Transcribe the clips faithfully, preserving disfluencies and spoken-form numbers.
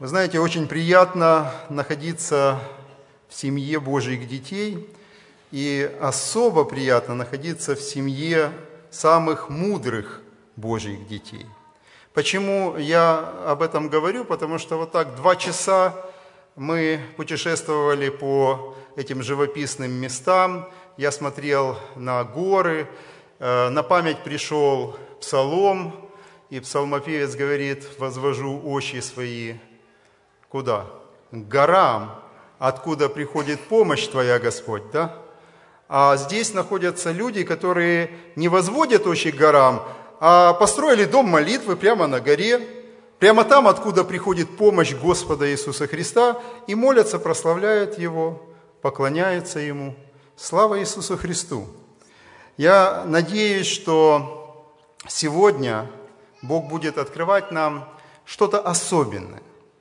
Вы знаете, очень приятно находиться в семье Божьих детей, и особо приятно находиться в семье самых мудрых Божьих детей. Почему я об этом говорю? Потому что вот так два часа мы путешествовали по этим живописным местам, я смотрел на горы, на память пришел псалом, и псалмопевец говорит: «Возвожу очи свои». Куда? К горам, откуда приходит помощь Твоя, Господь, да? А здесь находятся люди, которые не возводят очи к горам, а построили дом молитвы прямо на горе, прямо там, откуда приходит помощь Господа Иисуса Христа, и молятся, прославляют Его, поклоняются Ему. Слава Иисусу Христу! Я надеюсь, что сегодня Бог будет открывать нам что-то особенное.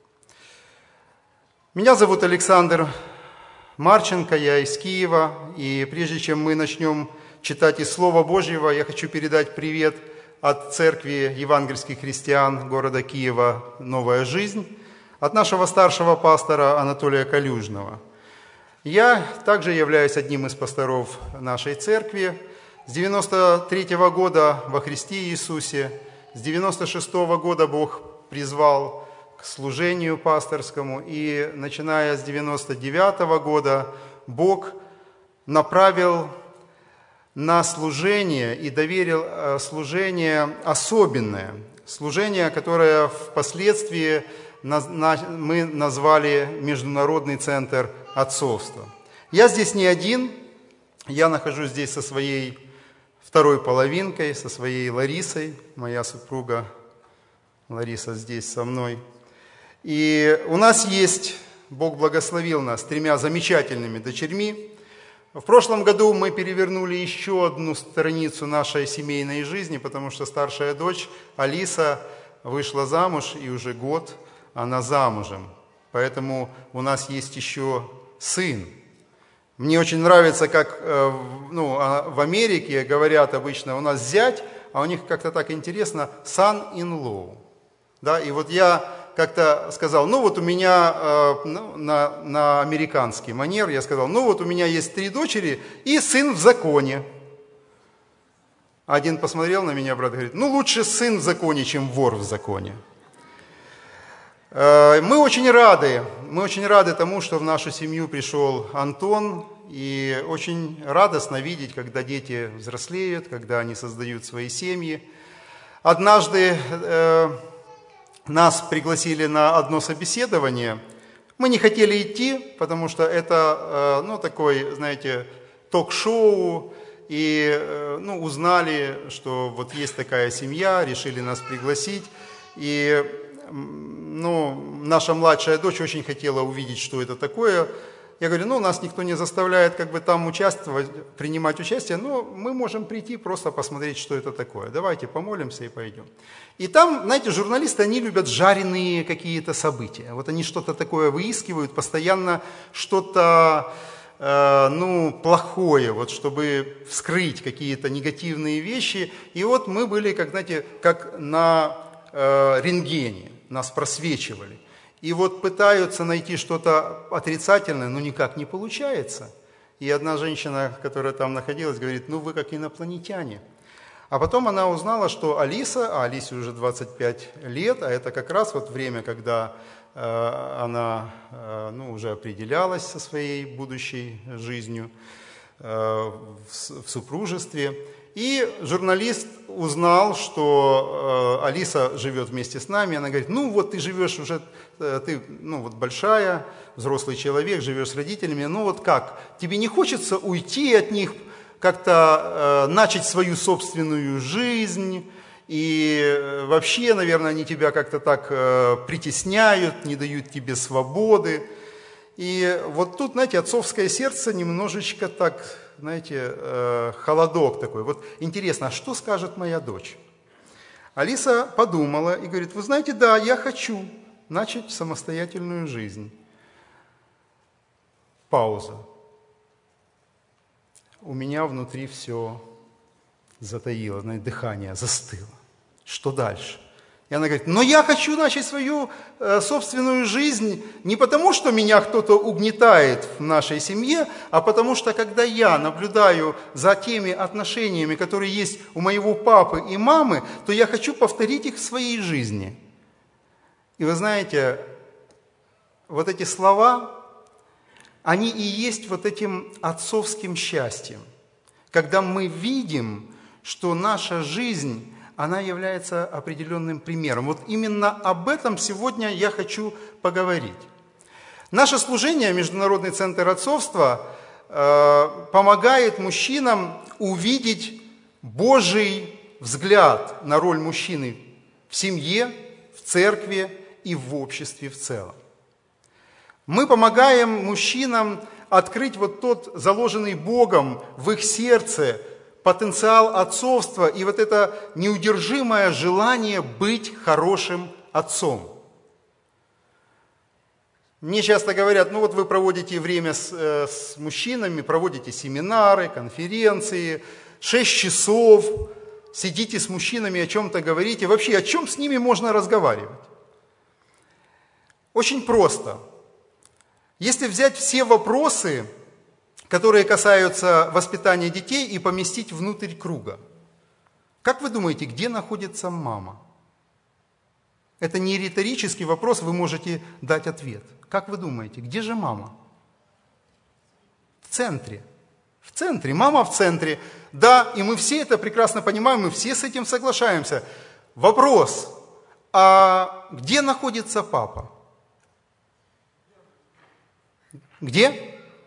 Меня зовут Александр Марченко, я из Киева, и прежде чем мы начнем читать из Слова Божьего, я хочу передать привет от Церкви евангельских христиан города Киева «Новая жизнь», от нашего старшего пастора Анатолия Калюжного. Я также являюсь одним из пасторов нашей церкви. С девяносто третьего года во Христе Иисусе, с девяносто шестого года Бог призвал к служению пасторскому, и начиная с девяносто девятого года Бог направил на служение и доверил служение особенное, служение, которое впоследствии мы назвали Международный центр отцовства. Я здесь не один, я нахожусь здесь со своей второй половинкой, со своей Ларисой, моя супруга Лариса здесь со мной. И у нас есть, Бог благословил нас тремя замечательными дочерьми. В прошлом году мы перевернули еще одну страницу нашей семейной жизни, потому что старшая дочь Алиса вышла замуж, и уже год она замужем. Поэтому у нас есть еще сын. Мне очень нравится, как ну, в Америке говорят обычно: у нас зять, а у них как-то так интересно son-in-law. Да, и вот я как-то сказал, ну вот у меня э, ну, на, на американский манер, я сказал, ну вот у меня есть три дочери и сын в законе. Один посмотрел на меня, брат, говорит, ну лучше сын в законе, чем вор в законе. Э, мы очень рады, мы очень рады тому, что в нашу семью пришел Антон, и очень радостно видеть, когда дети взрослеют, когда они создают свои семьи. Однажды э, нас пригласили на одно собеседование. Мы не хотели идти, потому что это, ну, такой, знаете, ток-шоу. И, ну, узнали, что вот есть такая семья, решили нас пригласить. И, ну, наша младшая дочь очень хотела увидеть, что это такое. Я говорю, ну, нас никто не заставляет как бы там участвовать, принимать участие, но мы можем прийти просто посмотреть, что это такое. Давайте помолимся и пойдем. И там, знаете, журналисты, они любят жареные какие-то события. Вот они что-то такое выискивают, постоянно что-то, э, ну, плохое, вот, чтобы вскрыть какие-то негативные вещи. И вот мы были, как, знаете, как на э, рентгене, нас просвечивали. И вот пытаются найти что-то отрицательное, но никак не получается. И одна женщина, которая там находилась, говорит, ну вы как инопланетяне. А потом она узнала, что Алиса, а Алисе уже двадцать пять лет, а это как раз вот время, когда э, она э, ну, уже определялась со своей будущей жизнью э, в, в супружестве. И журналист узнал, что э, Алиса живет вместе с нами. Она говорит, ну вот ты живешь уже, э, ты ну, вот большая, взрослый человек, живешь с родителями. Ну вот как, тебе не хочется уйти от них, как-то э, начать свою собственную жизнь? И э, вообще, наверное, они тебя как-то так э, притесняют, не дают тебе свободы. И вот тут, знаете, отцовское сердце немножечко так, знаете, холодок такой. Вот интересно, а что скажет моя дочь? Алиса подумала и говорит, вы знаете, да, я хочу начать самостоятельную жизнь. Пауза. У меня внутри все затаило, знаете, дыхание застыло. Что дальше? И она говорит, но я хочу начать свою э, собственную жизнь не потому, что меня кто-то угнетает в нашей семье, а потому что, когда я наблюдаю за теми отношениями, которые есть у моего папы и мамы, то я хочу повторить их в своей жизни. И вы знаете, вот эти слова, они и есть вот этим отцовским счастьем, когда мы видим, что наша жизнь, она является определенным примером. Вот именно об этом сегодня я хочу поговорить. Наше служение, Международный центр отцовства, э, помогает мужчинам увидеть Божий взгляд на роль мужчины в семье, в церкви и в обществе в целом. Мы помогаем мужчинам открыть вот тот заложенный Богом в их сердце потенциал отцовства и вот это неудержимое желание быть хорошим отцом. Мне часто говорят, ну вот вы проводите время с, с мужчинами, проводите семинары, конференции, шесть часов, сидите с мужчинами, о чем-то говорите. Вообще, о чем с ними можно разговаривать? Очень просто. Если взять все вопросы, которые касаются воспитания детей, и поместить внутрь круга. Как вы думаете, где находится мама? Это не риторический вопрос, вы можете дать ответ. Как вы думаете, где же мама? В центре. В центре. Мама в центре. Да, и мы все это прекрасно понимаем, мы все с этим соглашаемся. Вопрос, а где находится папа? Где?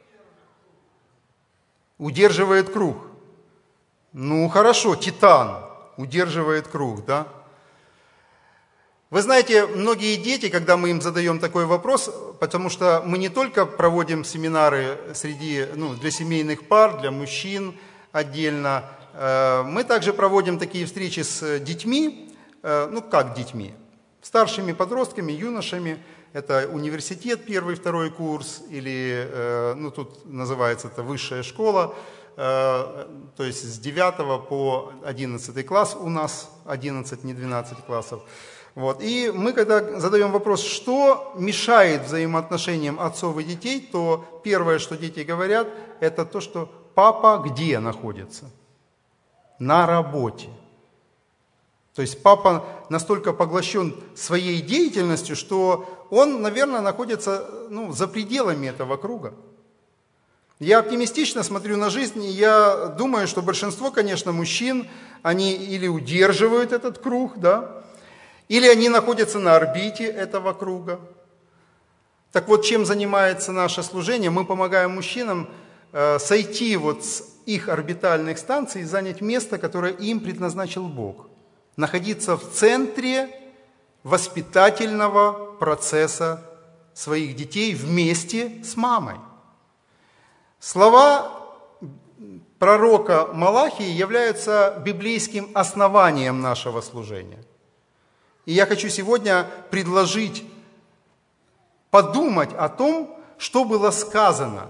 Удерживает круг. Ну, хорошо, Титан удерживает круг, да? Вы знаете, многие дети, когда мы им задаем такой вопрос, потому что мы не только проводим семинары среди, ну, для семейных пар, для мужчин отдельно, мы также проводим такие встречи с детьми, ну, как детьми, старшими подростками, юношами. Это университет, первый, второй курс, или, ну, тут называется это высшая школа, то есть с девятого по одиннадцатый класс у нас, одиннадцать, не двенадцать классов. Вот. И мы, когда задаем вопрос, что мешает взаимоотношениям отцов и детей, то первое, что дети говорят, это то, что папа где находится? На работе. То есть папа настолько поглощен своей деятельностью, что он, наверное, находится, ну, за пределами этого круга. Я оптимистично смотрю на жизнь, и я думаю, что большинство, конечно, мужчин, они или удерживают этот круг, да, или они находятся на орбите этого круга. Так вот, чем занимается наше служение? Мы помогаем мужчинам э, сойти вот с их орбитальных станций и занять место, которое им предназначил Бог. Находиться в центре воспитательного процесса своих детей вместе с мамой. Слова пророка Малахии являются библейским основанием нашего служения. И я хочу сегодня предложить подумать о том, что было сказано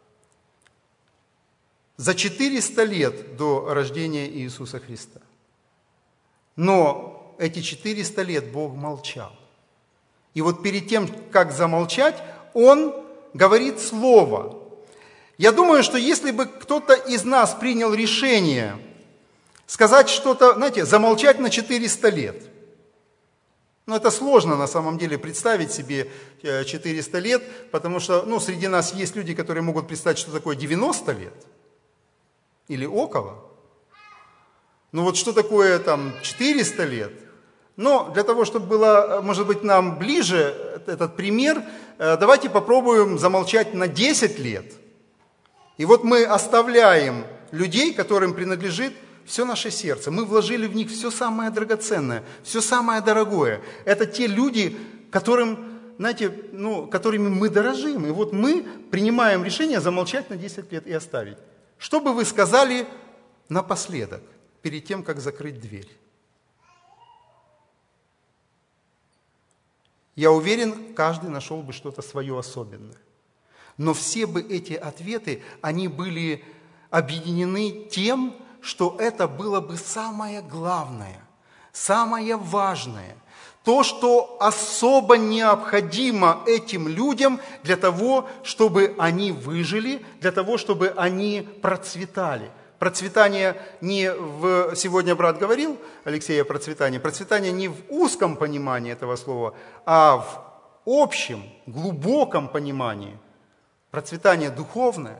за четыреста лет до рождения Иисуса Христа. Но эти четыреста лет Бог молчал. И вот перед тем, как замолчать, Он говорит слово. Я думаю, что если бы кто-то из нас принял решение сказать что-то, знаете, замолчать на четыреста лет, ну, это сложно на самом деле представить себе четыреста лет, потому что, ну, среди нас есть люди, которые могут представить, что такое девяносто лет или около. Ну вот что такое там четыреста лет? Но для того, чтобы было, может быть, нам ближе этот пример, давайте попробуем замолчать на десять лет. И вот мы оставляем людей, которым принадлежит все наше сердце. Мы вложили в них все самое драгоценное, все самое дорогое. Это те люди, которым, знаете, ну, которыми мы дорожим. И вот мы принимаем решение замолчать на десять лет и оставить. Что бы вы сказали напоследок, перед тем, как закрыть дверь? Я уверен, каждый нашел бы что-то свое особенное. Но все бы эти ответы, они были объединены тем, что это было бы самое главное, самое важное, то, что особо необходимо этим людям для того, чтобы они выжили, для того, чтобы они процветали. Процветание не в... Сегодня брат говорил, Алексей, о процветании. Процветание не в узком понимании этого слова, а в общем, глубоком понимании. Процветание духовное.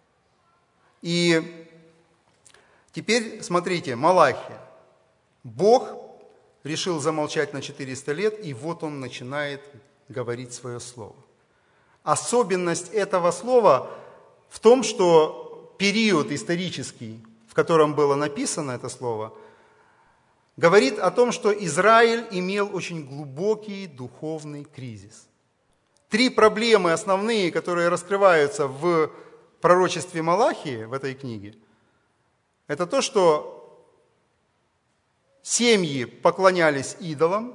И теперь смотрите, Малахия. Бог решил замолчать на четыреста лет, и вот он начинает говорить свое слово. Особенность этого слова в том, что период исторический, в котором было написано это слово, говорит о том, что Израиль имел очень глубокий духовный кризис. Три проблемы основные, которые раскрываются в пророчестве Малахии, в этой книге, это то, что семьи поклонялись идолам.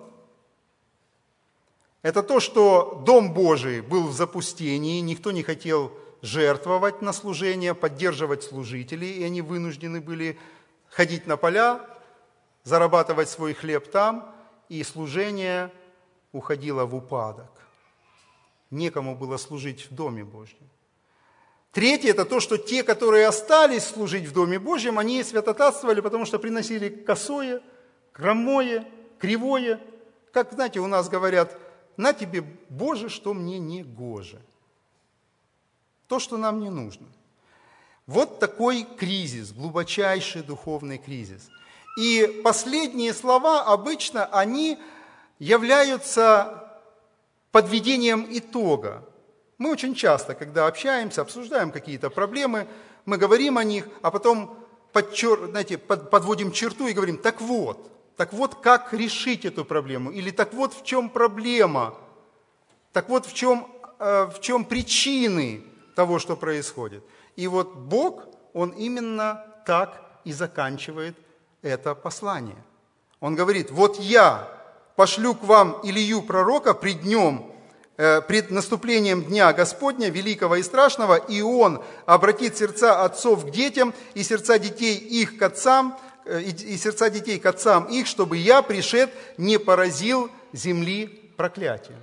Это то, что Дом Божий был в запустении, никто не хотел жертвовать на служение, поддерживать служителей, и они вынуждены были ходить на поля, зарабатывать свой хлеб там, и служение уходило в упадок. Некому было служить в Доме Божьем. Третье – это то, что те, которые остались служить в Доме Божьем, они святотатствовали, потому что приносили косое, хромое, кривое. Как, знаете, у нас говорят: «На тебе, Боже, что мне не гоже». То, что нам не нужно. Вот такой кризис, глубочайший духовный кризис. И последние слова обычно, они являются подведением итога. Мы очень часто, когда общаемся, обсуждаем какие-то проблемы, мы говорим о них, а потом подчер... знаете, под... подводим черту и говорим: так вот, так вот, как решить эту проблему, или так вот, в чем проблема, так вот, в чем, э, в чем причины того, что происходит. И вот Бог, Он именно так и заканчивает это послание. Он говорит: вот я пошлю к вам Илию пророка пред днем, э, пред наступлением дня Господня, великого и страшного, и он обратит сердца отцов к детям, и сердца детей их к отцам, э, и, и сердца детей к отцам их, чтобы я, пришед, не поразил земли проклятием.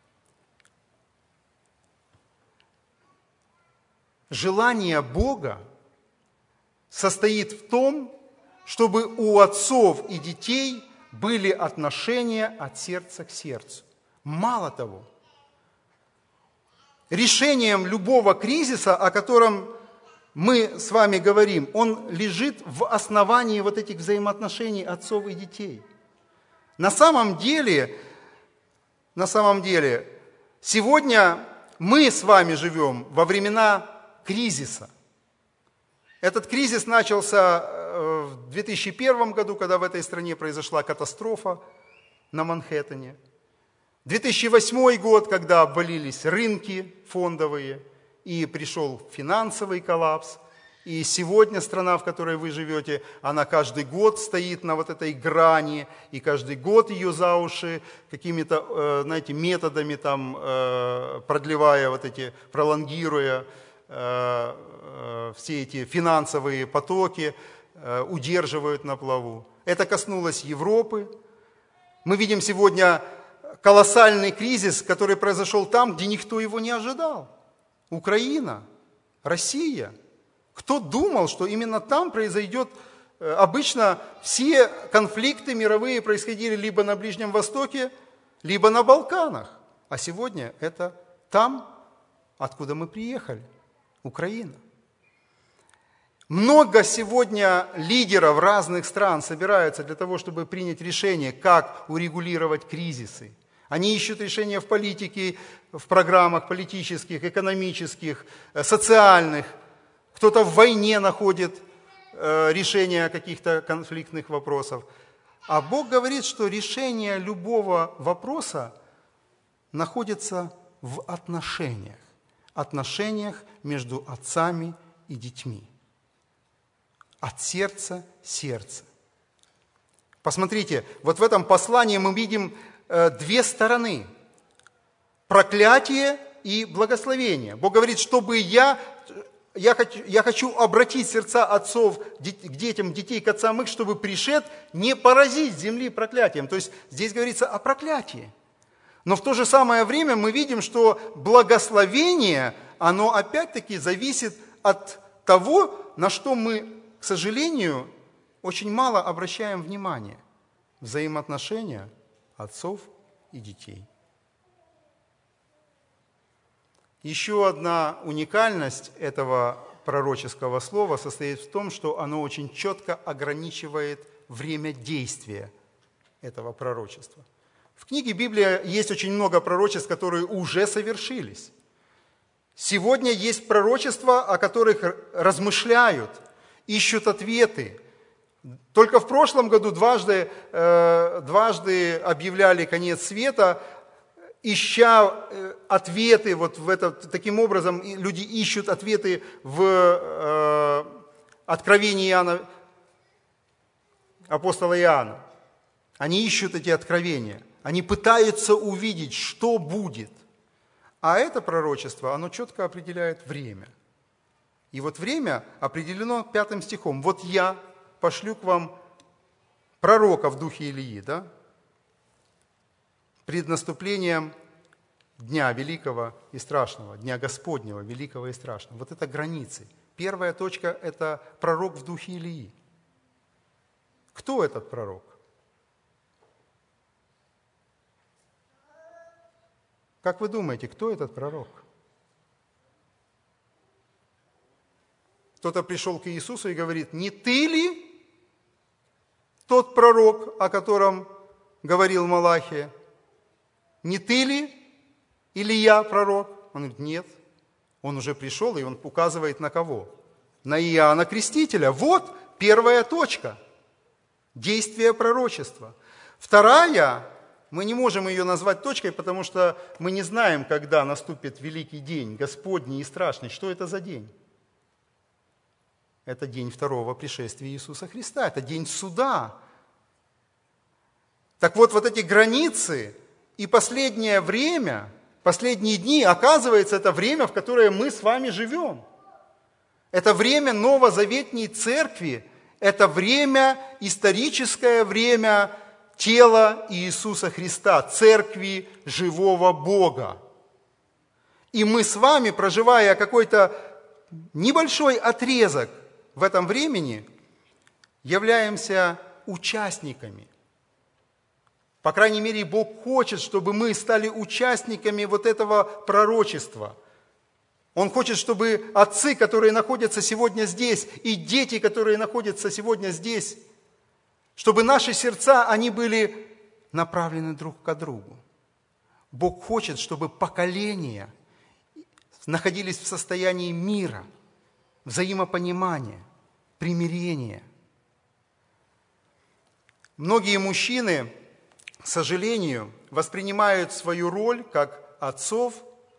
Желание Бога состоит в том, чтобы у отцов и детей были отношения от сердца к сердцу. Мало того, решением любого кризиса, о котором мы с вами говорим, он лежит в основании вот этих взаимоотношений отцов и детей. На самом деле, на самом деле, сегодня мы с вами живем во времена кризиса. Этот кризис начался в две тысячи первом году, когда в этой стране произошла катастрофа на Манхэттене. две тысячи восьмой год, когда обвалились рынки фондовые, и пришел финансовый коллапс. И сегодня страна, в которой вы живете, она каждый год стоит на вот этой грани, и каждый год ее за уши какими-то, знаете, методами, там, продлевая вот эти, пролонгируя все эти финансовые потоки, удерживают на плаву. Это коснулось Европы. Мы видим сегодня колоссальный кризис, который произошел там, где никто его не ожидал. Украина, Россия. Кто думал, что именно там произойдет? Обычно все конфликты мировые происходили либо на Ближнем Востоке, либо на Балканах. А сегодня это там, откуда мы приехали. Украина. Много сегодня лидеров разных стран собираются для того, чтобы принять решение, как урегулировать кризисы. Они ищут решения в политике, в программах политических, экономических, социальных. Кто-то в войне находит решение каких-то конфликтных вопросов. А Бог говорит, что решение любого вопроса находится в отношениях. Отношениях между отцами и детьми. От сердца к сердцу. Посмотрите, вот в этом послании мы видим э, две стороны. Проклятие и благословение. Бог говорит, чтобы я, я хочу, я хочу обратить сердца отцов к детям, детей к отцам их, чтобы пришед не поразить земли проклятием. То есть здесь говорится о проклятии. Но в то же самое время мы видим, что благословение, оно опять-таки зависит от того, на что мы, к сожалению, очень мало обращаем внимание. Взаимоотношения отцов и детей. Еще одна уникальность этого пророческого слова состоит в том, что оно очень четко ограничивает время действия этого пророчества. В книге Библия есть очень много пророчеств, которые уже совершились. Сегодня есть пророчества, о которых размышляют, ищут ответы. Только в прошлом году дважды, э, дважды объявляли конец света, ища ответы, вот в это, таким образом люди ищут ответы в э, Откровении Иоанна, апостола Иоанна. Они ищут эти откровения, они пытаются увидеть, что будет. А это пророчество, оно четко определяет время. И вот время определено пятым стихом. «Вот я пошлю к вам пророка в духе Илии», да? Пред наступлением Дня Великого и Страшного, Дня Господнего, Великого и Страшного. Вот это границы. Первая точка – это пророк в духе Илии. Кто этот пророк? Как вы думаете, кто этот пророк? Кто-то пришел к Иисусу и говорит: не ты ли тот пророк, о котором говорил Малахия? Не ты ли Илия пророк? Он говорит: нет. Он уже пришел, и он указывает на кого? На Иоанна Крестителя. Вот первая точка. Действие пророчества. Вторая, мы не можем ее назвать точкой, потому что мы не знаем, когда наступит великий день, Господний и страшный. Что это за день? Это день второго пришествия Иисуса Христа. Это день суда. Так вот, вот эти границы и последнее время, последние дни, оказывается, это время, в которое мы с вами живем. Это время новозаветней церкви. Это время, историческое время тела Иисуса Христа, церкви живого Бога. И мы с вами, проживая какой-то небольшой отрезок в этом времени, являемся участниками. По крайней мере, Бог хочет, чтобы мы стали участниками вот этого пророчества. Он хочет, чтобы отцы, которые находятся сегодня здесь, и дети, которые находятся сегодня здесь, чтобы наши сердца, они были направлены друг к другу. Бог хочет, чтобы поколения находились в состоянии мира, взаимопонимания, примирения. Многие мужчины, к сожалению, воспринимают свою роль как отцов,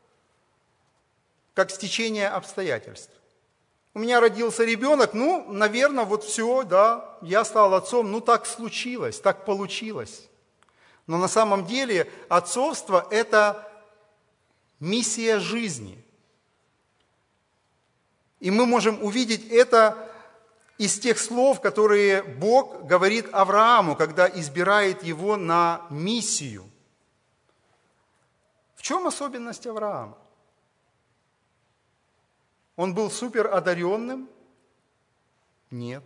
как стечение обстоятельств. У меня родился ребенок, ну, наверное, вот все, да, я стал отцом, ну, так случилось, так получилось. Но на самом деле отцовство – это миссия жизни. И мы можем увидеть это из тех слов, которые Бог говорит Аврааму, когда избирает его на миссию. В чем особенность Авраама? Он был суперодаренным? Нет.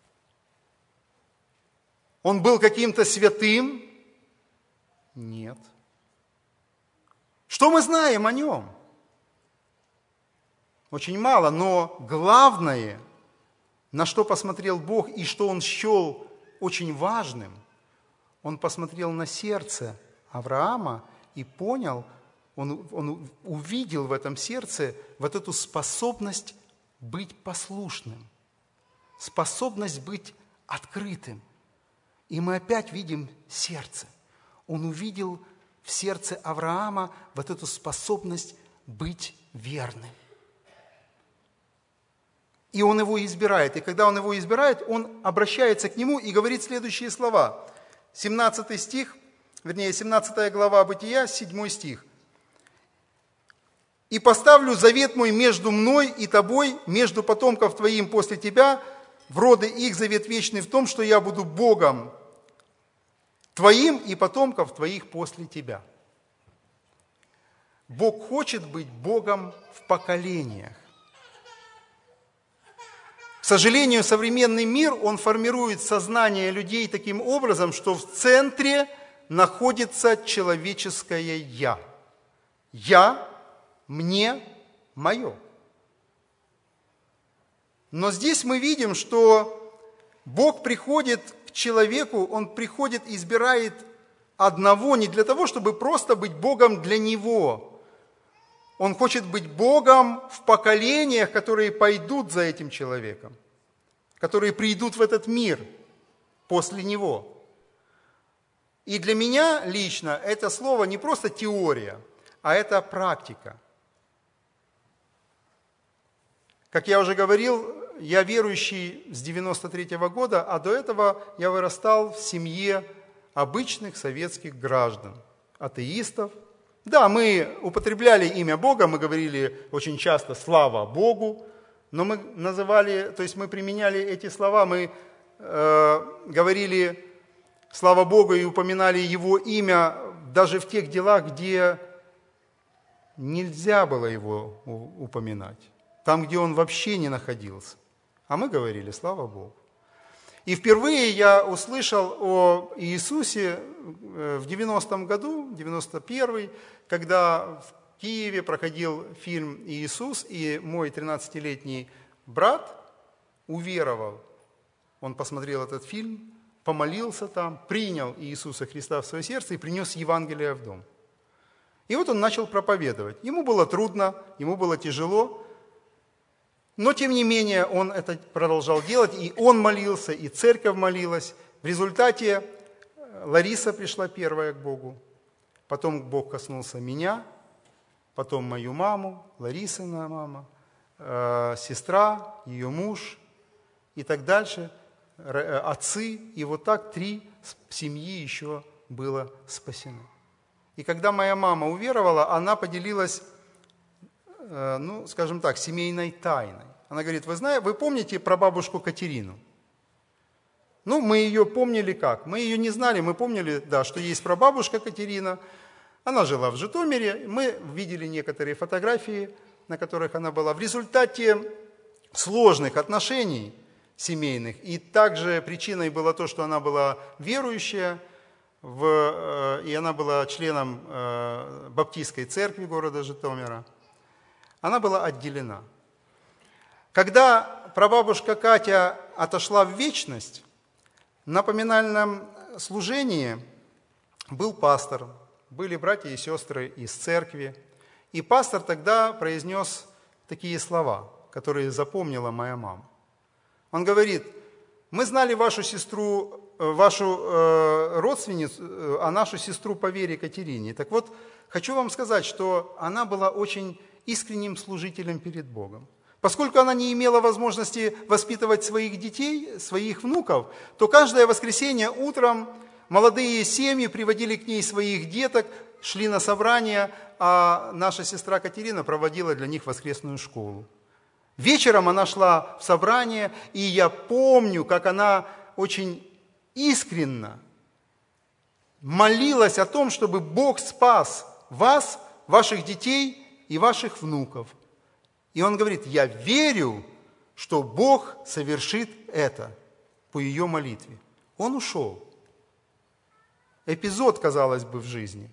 Он был каким-то святым? Нет. Что мы знаем о нем? Очень мало, но главное, на что посмотрел Бог и что Он счел очень важным, Он посмотрел на сердце Авраама и понял, Он, он увидел в этом сердце вот эту способность быть послушным, способность быть открытым. И мы опять видим сердце. Он увидел в сердце Авраама вот эту способность быть верным. И он его избирает. И когда он его избирает, он обращается к нему и говорит следующие слова. семнадцатый стих, вернее, семнадцатая глава Бытия, седьмой стих. и поставлю завет мой между мной и тобой, между потомков твоим после тебя, в роды их завет вечный в том, что я буду Богом твоим и потомков твоих после тебя». Бог хочет быть Богом в поколениях. К сожалению, современный мир, он формирует сознание людей таким образом, что в центре находится человеческое «я». «Я», «мне», «мое». Но здесь мы видим, что Бог приходит к человеку, Он приходит, избирает одного не для того, чтобы просто быть Богом для него. Он хочет быть Богом в поколениях, которые пойдут за этим человеком, которые придут в этот мир после него. И для меня лично это слово не просто теория, а это практика. Как я уже говорил, я верующий с девяносто третьего года, а до этого я вырастал в семье обычных советских граждан, атеистов. Да, мы употребляли имя Бога, мы говорили очень часто «слава Богу», но мы называли, то есть мы применяли эти слова, мы э, говорили «слава Богу» и упоминали Его имя даже в тех делах, где нельзя было Его упоминать, там, где Он вообще не находился. А мы говорили «слава Богу». И впервые я услышал о Иисусе в девяностом году, девяносто первый, когда в Киеве проходил фильм «Иисус», и мой тринадцатилетний брат уверовал. Он посмотрел этот фильм, помолился там, принял Иисуса Христа в свое сердце и принес Евангелие в дом. И вот он начал проповедовать. Ему было трудно, ему было тяжело, но тем не менее он это продолжал делать, и он молился, и церковь молилась. В результате Лариса пришла первая к Богу, потом Бог коснулся меня, потом мою маму, Ларисина мама, э, сестра, ее муж и так дальше, э, отцы. И вот так три семьи еще было спасено. И когда моя мама уверовала, она поделилась, э, ну, скажем так, семейной тайной. Она говорит: вы знаете, вы помните про бабушку Катерину? Ну, мы ее помнили как? Мы ее не знали, мы помнили, да, что есть прабабушка Катерина. Она жила в Житомире, мы видели некоторые фотографии, на которых она была. В результате сложных отношений семейных, и также причиной было то, что она была верующая, в, и она была членом Баптистской церкви города Житомира, она была отделена. Когда прабабушка Катя отошла в вечность, на поминальном служении был пастор, были братья и сестры из церкви, и пастор тогда произнес такие слова, которые запомнила моя мама. Он говорит: мы знали вашу сестру, вашу родственницу, а нашу сестру по вере Катерине. Так вот, хочу вам сказать, что она была очень искренним служителем перед Богом. Поскольку она не имела возможности воспитывать своих детей, своих внуков, то каждое воскресенье утром молодые семьи приводили к ней своих деток, шли на собрания, а наша сестра Катерина проводила для них воскресную школу. Вечером она шла в собрание, и я помню, как она очень искренно молилась о том, чтобы Бог спас вас, ваших детей и ваших внуков. И он говорит: я верю, что Бог совершит это по ее молитве. Он ушел. Эпизод, казалось бы, в жизни.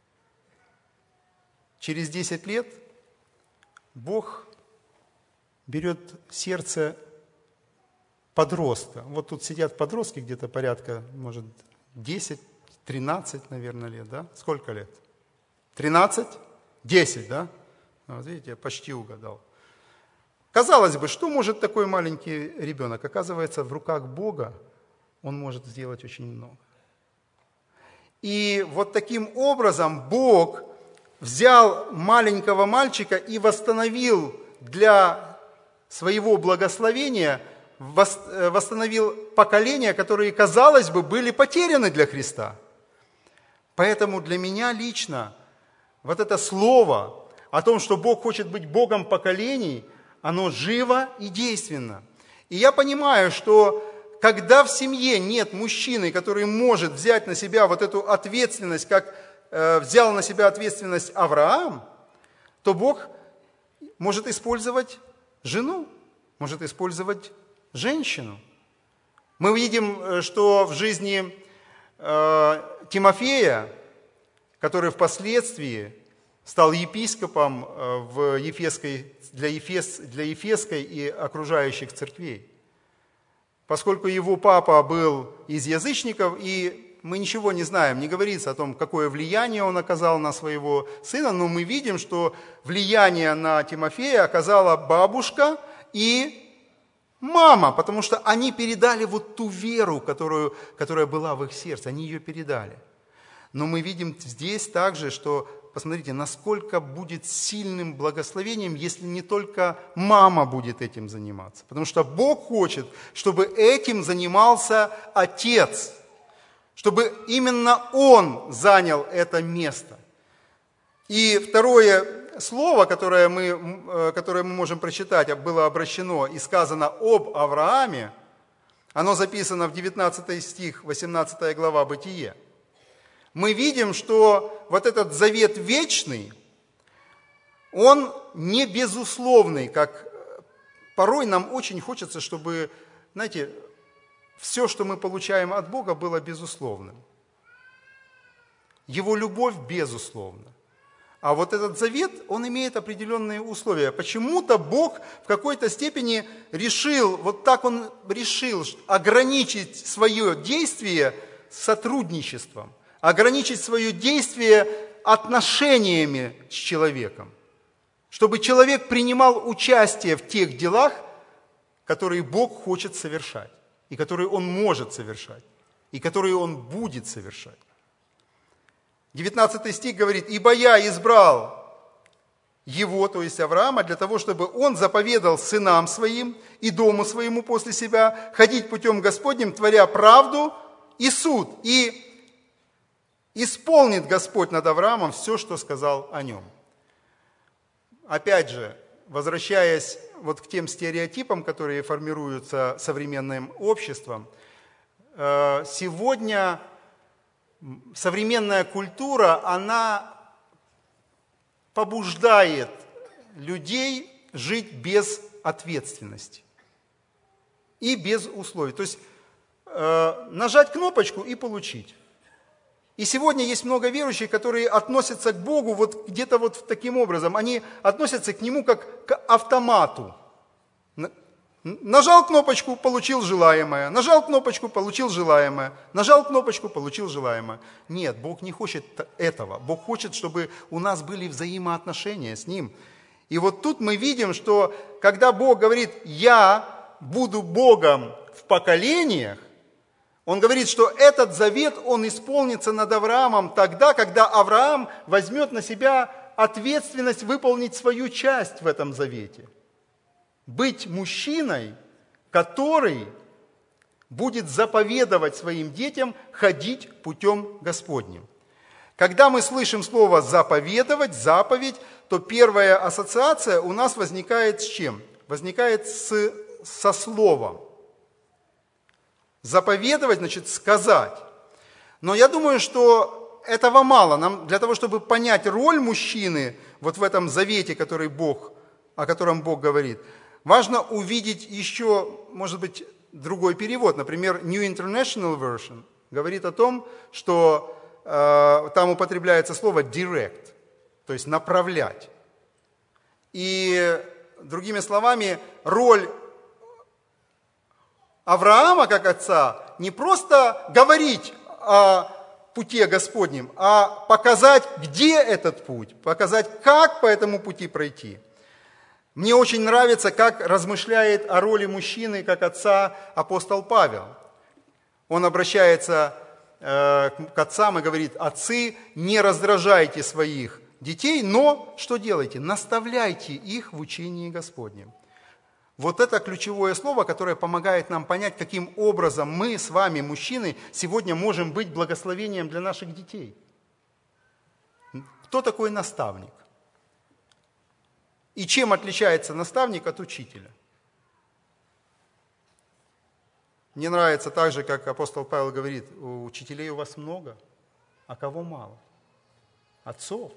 Через десять лет Бог берет сердце подростка. Вот тут сидят подростки, где-то порядка, может, десять-тринадцать, наверное, лет, да? Сколько лет? тринадцать? десять, да? Вот видите, я почти угадал. Казалось бы, что может такой маленький ребенок? Оказывается, в руках Бога он может сделать очень много. И вот таким образом Бог взял маленького мальчика и восстановил для своего благословения, восстановил поколения, которые, казалось бы, были потеряны для Христа. Поэтому для меня лично вот это слово о том, что Бог хочет быть Богом поколений, оно живо и действенно. И я понимаю, что когда в семье нет мужчины, который может взять на себя вот эту ответственность, как э, взял на себя ответственность Авраам, то Бог может использовать жену, может использовать женщину. Мы видим, что в жизни э, Тимофея, который впоследствии стал епископом в Ефесской, для, Ефес, для Ефесской и окружающих церквей. Поскольку его папа был из язычников, и мы ничего не знаем, не говорится о том, какое влияние он оказал на своего сына, но мы видим, что влияние на Тимофея оказала бабушка и мама, потому что они передали вот ту веру, которую, которая была в их сердце, они ее передали. Но мы видим здесь также, что, посмотрите, насколько будет сильным благословением, если не только мама будет этим заниматься. Потому что Бог хочет, чтобы этим занимался отец, чтобы именно он занял это место. И второе слово, которое мы, которое мы можем прочитать, было обращено и сказано об Аврааме, оно записано в девятнадцатый стих, восемнадцатая глава Бытие. Мы видим, что вот этот завет вечный, он не безусловный, как порой нам очень хочется, чтобы, знаете, все, что мы получаем от Бога, было безусловным. Его любовь безусловна. А вот этот завет, он имеет определенные условия. Почему-то Бог в какой-то степени решил, вот так он решил ограничить свое действие сотрудничеством, ограничить свое действие отношениями с человеком, чтобы человек принимал участие в тех делах, которые Бог хочет совершать, и которые Он может совершать, и которые Он будет совершать. девятнадцатый стих говорит: «Ибо я избрал его, то есть Авраама, для того, чтобы он заповедал сынам своим и дому своему после себя ходить путем Господним, творя правду и суд, и исполнит Господь над Авраамом все, что сказал о нем». Опять же, возвращаясь вот к тем стереотипам, которые формируются современным обществом, сегодня современная культура, она побуждает людей жить без ответственности и без условий. То есть нажать кнопочку и получить. И сегодня есть много верующих, которые относятся к Богу вот где-то вот таким образом. Они относятся к Нему как к автомату. Нажал кнопочку, получил желаемое. Нажал кнопочку, получил желаемое. Нажал кнопочку, получил желаемое. Нет, Бог не хочет этого. Бог хочет, чтобы у нас были взаимоотношения с Ним. И вот тут мы видим, что когда Бог говорит: «Я буду Богом в поколениях», Он говорит, что этот завет, он исполнится над Авраамом тогда, когда Авраам возьмет на себя ответственность выполнить свою часть в этом завете. Быть мужчиной, который будет заповедовать своим детям ходить путем Господним. Когда мы слышим слово «заповедовать», «заповедь», то первая ассоциация у нас возникает с чем? Возникает с, со словом. Заповедовать значит сказать. Но я думаю, что этого мало. Нам для того, чтобы понять роль мужчины вот в этом завете, который Бог, о котором Бог говорит, важно увидеть еще, может быть, другой перевод. Например, New International Version говорит о том, что э, там употребляется слово direct, то есть направлять. И, другими словами, роль Авраама как отца не просто говорить о пути Господнем, а показать, где этот путь, показать, как по этому пути пройти. Мне очень нравится, как размышляет о роли мужчины как отца апостол Павел. Он обращается э, к отцам и говорит: «Отцы, не раздражайте своих детей, но что делайте? Наставляйте их в учении Господнем». Вот это ключевое слово, которое помогает нам понять, каким образом мы с вами, мужчины, сегодня можем быть благословением для наших детей. Кто такой наставник? И чем отличается наставник от учителя? Мне нравится так же, как апостол Павел говорит, у учителей у вас много, а кого мало? Отцов.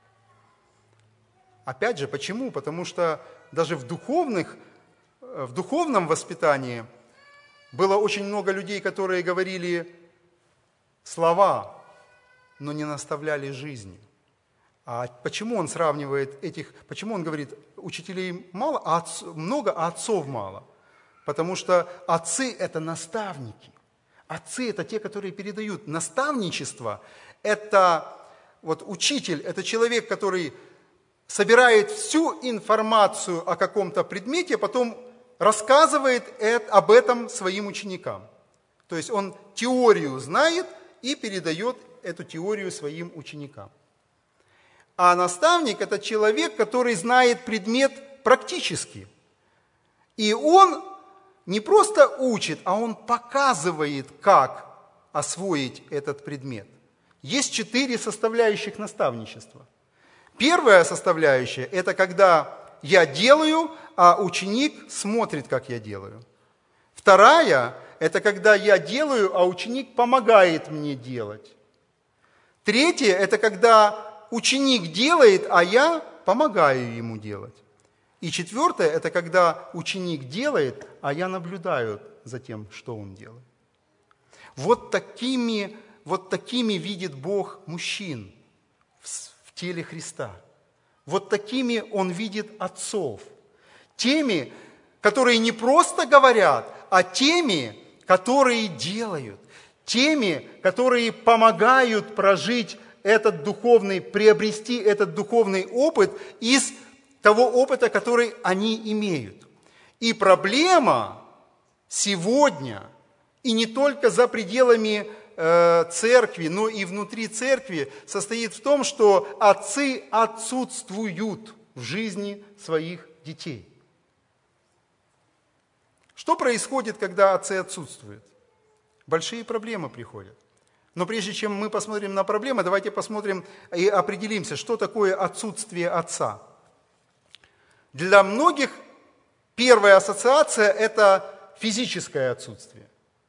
Опять же, почему? Потому что даже в, духовных, в духовном воспитании было очень много людей, которые говорили слова, но не наставляли жизнью. А почему он сравнивает этих, почему он говорит, учителей мало, а отц, много, а отцов мало? Потому что отцы – это наставники. Отцы – это те, которые передают. Наставничество – это вот учитель, это человек, который собирает всю информацию о каком-то предмете, а потом рассказывает об этом своим ученикам. То есть он теорию знает и передает эту теорию своим ученикам. А наставник – это человек, который знает предмет практически. И он не просто учит, а он показывает, как освоить этот предмет. Есть четыре составляющих наставничества. Первая составляющая – это когда я делаю, а ученик смотрит, как я делаю. Вторая – это когда я делаю, а ученик помогает мне делать. Третье – это когда ученик делает, а я помогаю ему делать. И четвертое – это когда ученик делает, а я наблюдаю за тем, что он делает. Вот такими, вот такими видит Бог мужчин в теле Христа. Вот такими Он видит отцов. Теми, которые не просто говорят, а теми, которые делают. Теми, которые помогают прожить этот духовный, приобрести этот духовный опыт из того опыта, который они имеют. И проблема сегодня, и не только за пределами э, церкви, но и внутри церкви, состоит в том, что отцы отсутствуют в жизни своих детей. Что происходит, когда отцы отсутствуют? Большие проблемы приходят. Но прежде чем мы посмотрим на проблемы, давайте посмотрим и определимся, что такое отсутствие отца. Для многих первая ассоциация – это физическое отсутствие.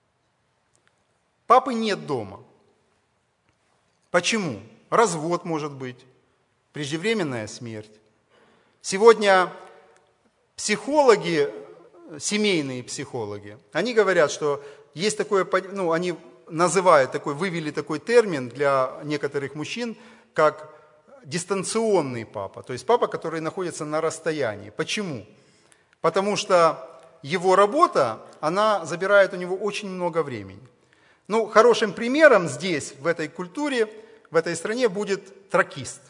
Папы нет дома. Почему? Развод может быть, преждевременная смерть. Сегодня психологи, семейные психологи, они говорят, что есть такое, ну, они называют такой, вывели такой термин для некоторых мужчин, как дистанционный папа, то есть папа, который находится на расстоянии. Почему? Потому что его работа, она забирает у него очень много времени. Ну, хорошим примером здесь, в этой культуре, в этой стране будет тракист.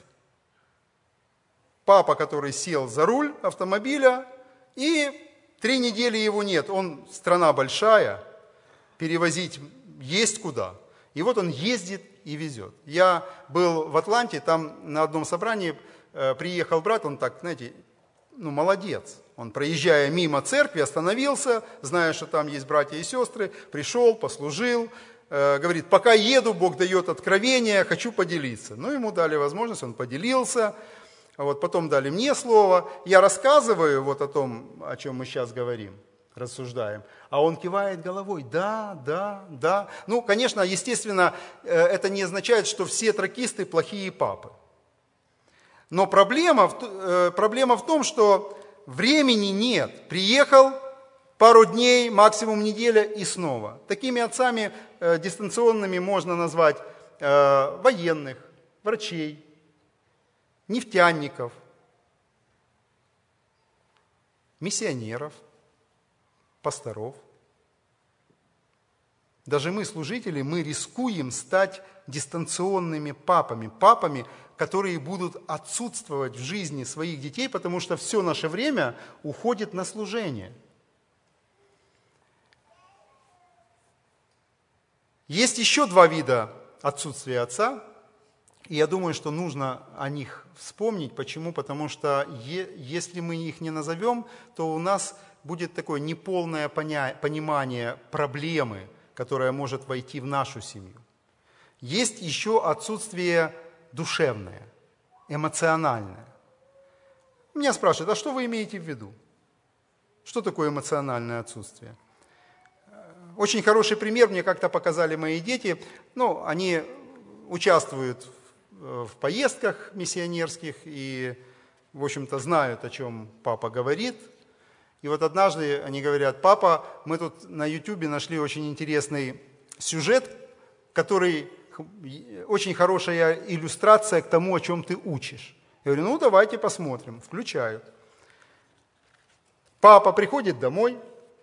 Папа, который сел за руль автомобиля, и три недели его нет. Он, страна большая, перевозить есть куда. И вот он ездит и везет. Я был в Атланте, там на одном собрании э, приехал брат, он так, знаете, ну, молодец. Он, проезжая мимо церкви, остановился, зная, что там есть братья и сестры, пришел, послужил, э, говорит, пока еду, Бог дает откровение, хочу поделиться. Ну, ему дали возможность, он поделился, вот, потом дали мне слово. Я рассказываю вот о том, о чем мы сейчас говорим, рассуждаем, а он кивает головой, да, да, да. Ну, конечно, естественно, это не означает, что все тракисты плохие папы. Но проблема, проблема в том, что времени нет. Приехал, пару дней, максимум неделя и снова. Такими отцами дистанционными можно назвать военных, врачей, нефтяников, миссионеров, пасторов. Даже мы, служители, мы рискуем стать дистанционными папами, папами, которые будут отсутствовать в жизни своих детей, потому что все наше время уходит на служение. Есть еще два вида отсутствия отца, и я думаю, что нужно о них вспомнить. Почему? Потому что если мы их не назовем, то у нас будет такое неполное понимание проблемы, которая может войти в нашу семью. Есть еще отсутствие душевное, эмоциональное. Меня спрашивают, а что вы имеете в виду? Что такое эмоциональное отсутствие? Очень хороший пример мне как-то показали мои дети. Ну, они участвуют в поездках миссионерских и, в общем-то, знают, о чем папа говорит. И вот однажды они говорят: папа, мы тут на ютубе нашли очень интересный сюжет, который очень хорошая иллюстрация к тому, о чем ты учишь. Я говорю, ну давайте посмотрим. Включают. Папа приходит домой,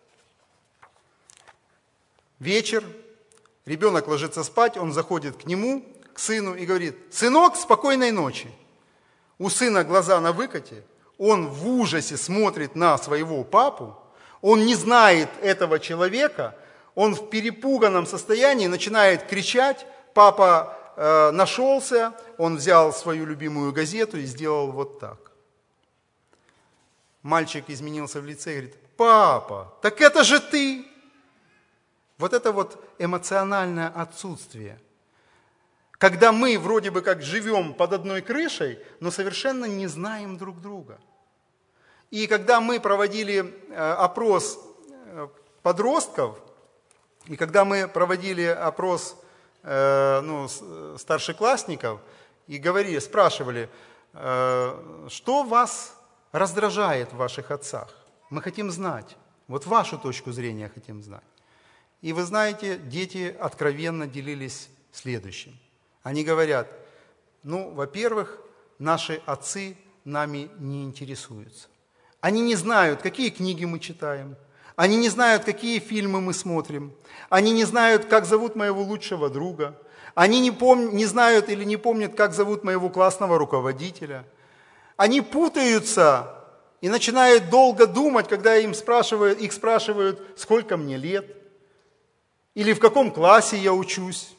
вечер, ребенок ложится спать, он заходит к нему, к сыну и говорит: сынок, спокойной ночи. У сына глаза на выкате, он в ужасе смотрит на своего папу, он не знает этого человека, он в перепуганном состоянии начинает кричать, папа э, нашелся, он взял свою любимую газету и сделал вот так. Мальчик изменился в лице и говорит: папа, так это же ты! Вот это вот эмоциональное отсутствие. Когда мы вроде бы как живем под одной крышей, но совершенно не знаем друг друга. И когда мы проводили опрос подростков, и когда мы проводили опрос ну, старшеклассников, и говорили, спрашивали, что вас раздражает в ваших отцах? Мы хотим знать, вот вашу точку зрения хотим знать. И вы знаете, дети откровенно делились следующим. Они говорят, ну, во-первых, наши отцы нами не интересуются. Они не знают, какие книги мы читаем. Они не знают, какие фильмы мы смотрим. Они не знают, как зовут моего лучшего друга. Они не, пом... не знают или не помнят, как зовут моего классного руководителя. Они путаются и начинают долго думать, когда им спрашивают, их спрашивают, сколько мне лет, или в каком классе я учусь.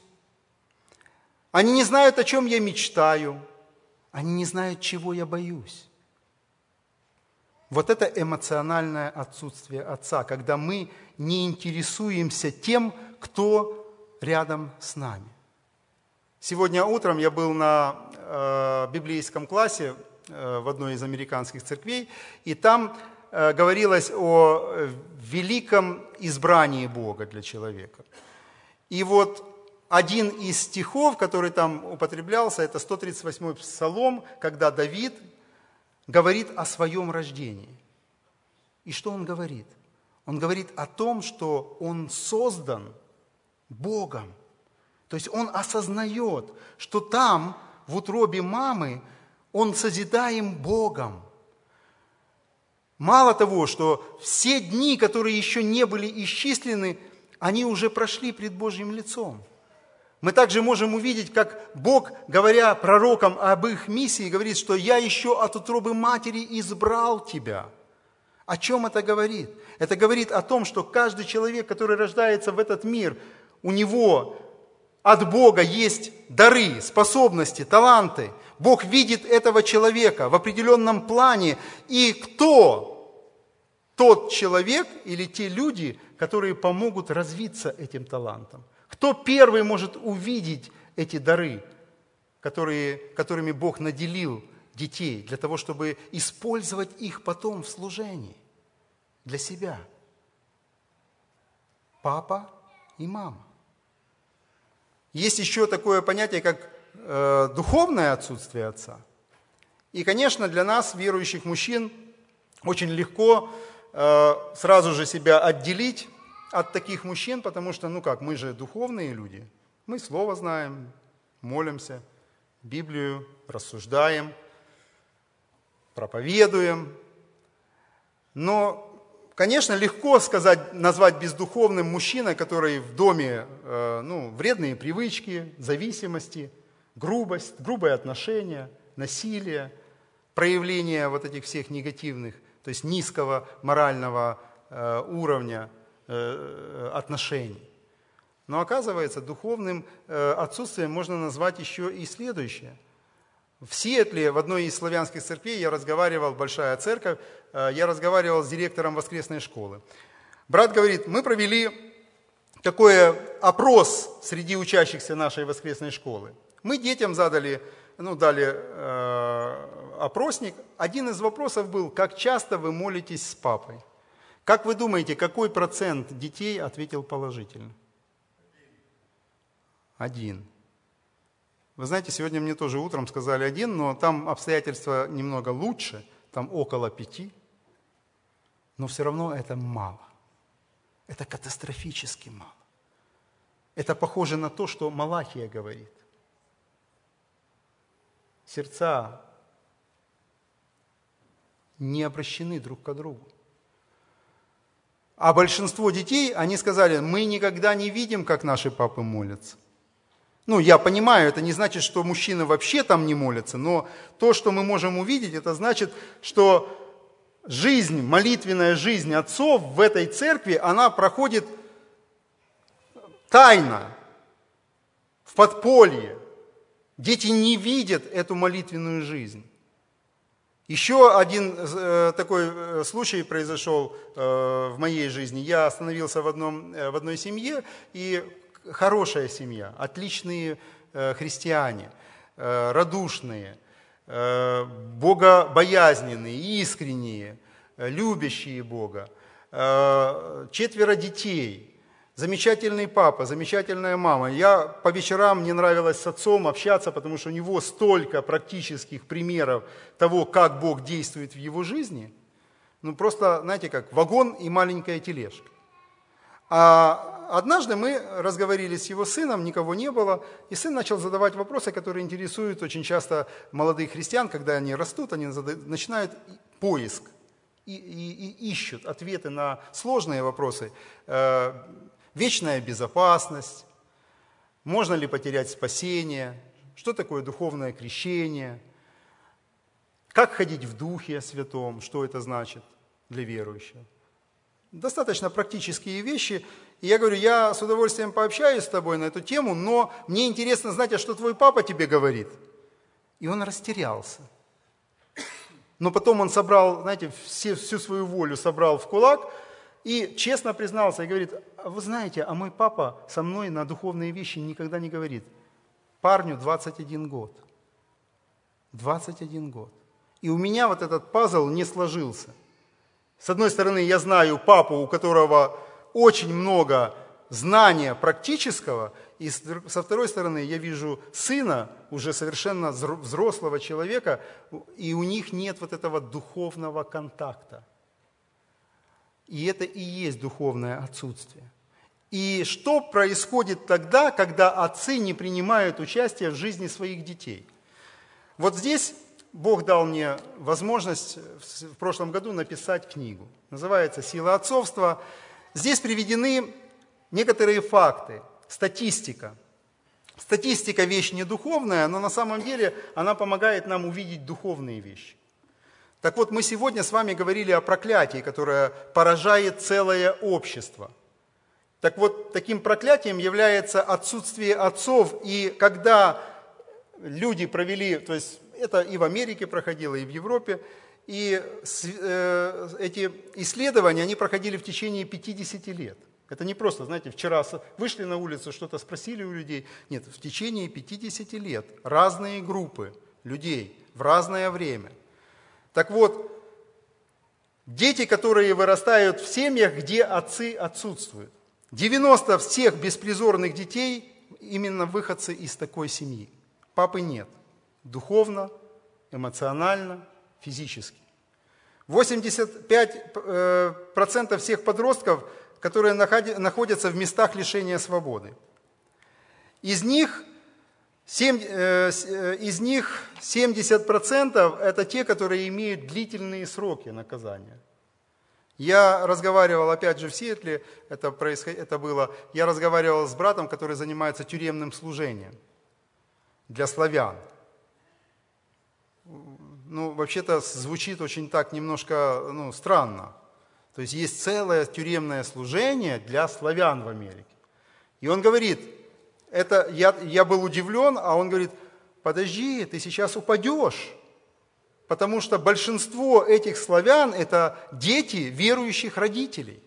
Они не знают, о чем я мечтаю. Они не знают, чего я боюсь. Вот это эмоциональное отсутствие отца, когда мы не интересуемся тем, кто рядом с нами. Сегодня утром я был на э, библейском классе э, в одной из американских церквей, и там э, говорилось о великом избрании Бога для человека. И вот один из стихов, который там употреблялся, это сто тридцать восьмой псалом, когда Давид говорит о своем рождении. И что он говорит? Он говорит о том, что он создан Богом. То есть он осознает, что там, в утробе мамы, он созидаем Богом. Мало того, что все дни, которые еще не были исчислены, они уже прошли пред Божьим лицом. Мы также можем увидеть, как Бог, говоря пророкам об их миссии, говорит, что «я еще от утробы матери избрал тебя». О чем это говорит? Это говорит о том, что каждый человек, который рождается в этот мир, у него от Бога есть дары, способности, таланты. Бог видит этого человека в определенном плане. И кто тот человек или те люди, которые помогут развиться этим талантам? Кто первый может увидеть эти дары, которые, которыми Бог наделил детей, для того, чтобы использовать их потом в служении для себя? Папа и мама. Есть еще такое понятие, как э, духовное отсутствие отца. И, конечно, для нас, верующих мужчин, очень легко э, сразу же себя отделить от таких мужчин, потому что, ну как, мы же духовные люди. Мы Слово знаем, молимся, Библию рассуждаем, проповедуем. Но, конечно, легко сказать, назвать бездуховным мужчиной, который в доме, э, ну, вредные привычки, зависимости, грубость, грубые отношения, насилие, проявление вот этих всех негативных, то есть низкого морального э, уровня отношений. Но оказывается, духовным отсутствием можно назвать еще и следующее. В Сиэтле, в одной из славянских церквей, я разговаривал, большая церковь, я разговаривал с директором воскресной школы. Брат говорит, мы провели такой опрос среди учащихся нашей воскресной школы. Мы детям задали ну, дали э, опросник. Один из вопросов был, как часто вы молитесь с папой? Как вы думаете, какой процент детей ответил положительно? Один. Вы знаете, сегодня мне тоже утром сказали один, но там обстоятельства немного лучше, там около пяти. Но все равно это мало. Это катастрофически мало. Это похоже на то, что Малахия говорит. Сердца не обращены друг к другу. А большинство детей, они сказали, мы никогда не видим, как наши папы молятся. Ну, я понимаю, это не значит, что мужчины вообще там не молятся, но то, что мы можем увидеть, это значит, что жизнь, молитвенная жизнь отцов в этой церкви, она проходит тайно, в подполье. Дети не видят эту молитвенную жизнь. Еще один э, такой э, случай произошел э, в моей жизни. Я остановился в, одном, э, в одной семье, и хорошая семья, отличные э, христиане, э, радушные, э, богобоязненные, искренние, э, любящие Бога, э, четверо детей. Замечательный папа, замечательная мама. Я по вечерам, мне нравилось с отцом общаться, потому что у него столько практических примеров того, как Бог действует в его жизни. Ну просто, знаете как, вагон и маленькая тележка. А однажды мы разговорились с его сыном, никого не было, и сын начал задавать вопросы, которые интересуют очень часто молодых христиан, когда они растут, они начинают поиск и, и, и ищут ответы на сложные вопросы. Вечная безопасность, можно ли потерять спасение, что такое духовное крещение, как ходить в Духе Святом, что это значит для верующего. Достаточно практические вещи. И я говорю, я с удовольствием пообщаюсь с тобой на эту тему, но мне интересно знать, а что твой папа тебе говорит. И он растерялся. Но потом он собрал, знаете, все, всю свою волю собрал в кулак, и честно признался и говорит, вы знаете, а мой папа со мной на духовные вещи никогда не говорит. Парню двадцать один год. двадцать один год. И у меня вот этот пазл не сложился. С одной стороны, я знаю папу, у которого очень много знания практического, и со второй стороны, я вижу сына, уже совершенно взрослого человека, и у них нет вот этого духовного контакта. И это и есть духовное отсутствие. И что происходит тогда, когда отцы не принимают участие в жизни своих детей? Вот здесь Бог дал мне возможность в прошлом году написать книгу. Называется «Сила отцовства». Здесь приведены некоторые факты, статистика. Статистика – вещь не духовная, но на самом деле она помогает нам увидеть духовные вещи. Так вот, мы сегодня с вами говорили о проклятии, которое поражает целое общество. Так вот, таким проклятием является отсутствие отцов. И когда люди провели, то есть это и в Америке проходило, и в Европе, и эти исследования, они проходили в течение пятидесяти лет. Это не просто, знаете, вчера вышли на улицу, что-то спросили у людей. Нет, в течение пятидесяти лет разные группы людей в разное время. Так вот, дети, которые вырастают в семьях, где отцы отсутствуют. девяносто всех беспризорных детей именно выходцы из такой семьи. Папы нет. Духовно, эмоционально, физически. восемьдесят пять процентов всех подростков, которые находятся в местах лишения свободы. Из них Семь, э, из них семьдесят процентов это те, которые имеют длительные сроки наказания. Я разговаривал, опять же, в Сиэтле, это, происход... это было, я разговаривал с братом, который занимается тюремным служением для славян. Ну, вообще-то звучит очень так немножко ну, странно. То есть есть целое тюремное служение для славян в Америке. И он говорит, Это я, я был удивлен, а он говорит, подожди, ты сейчас упадешь, потому что большинство этих славян – это дети верующих родителей.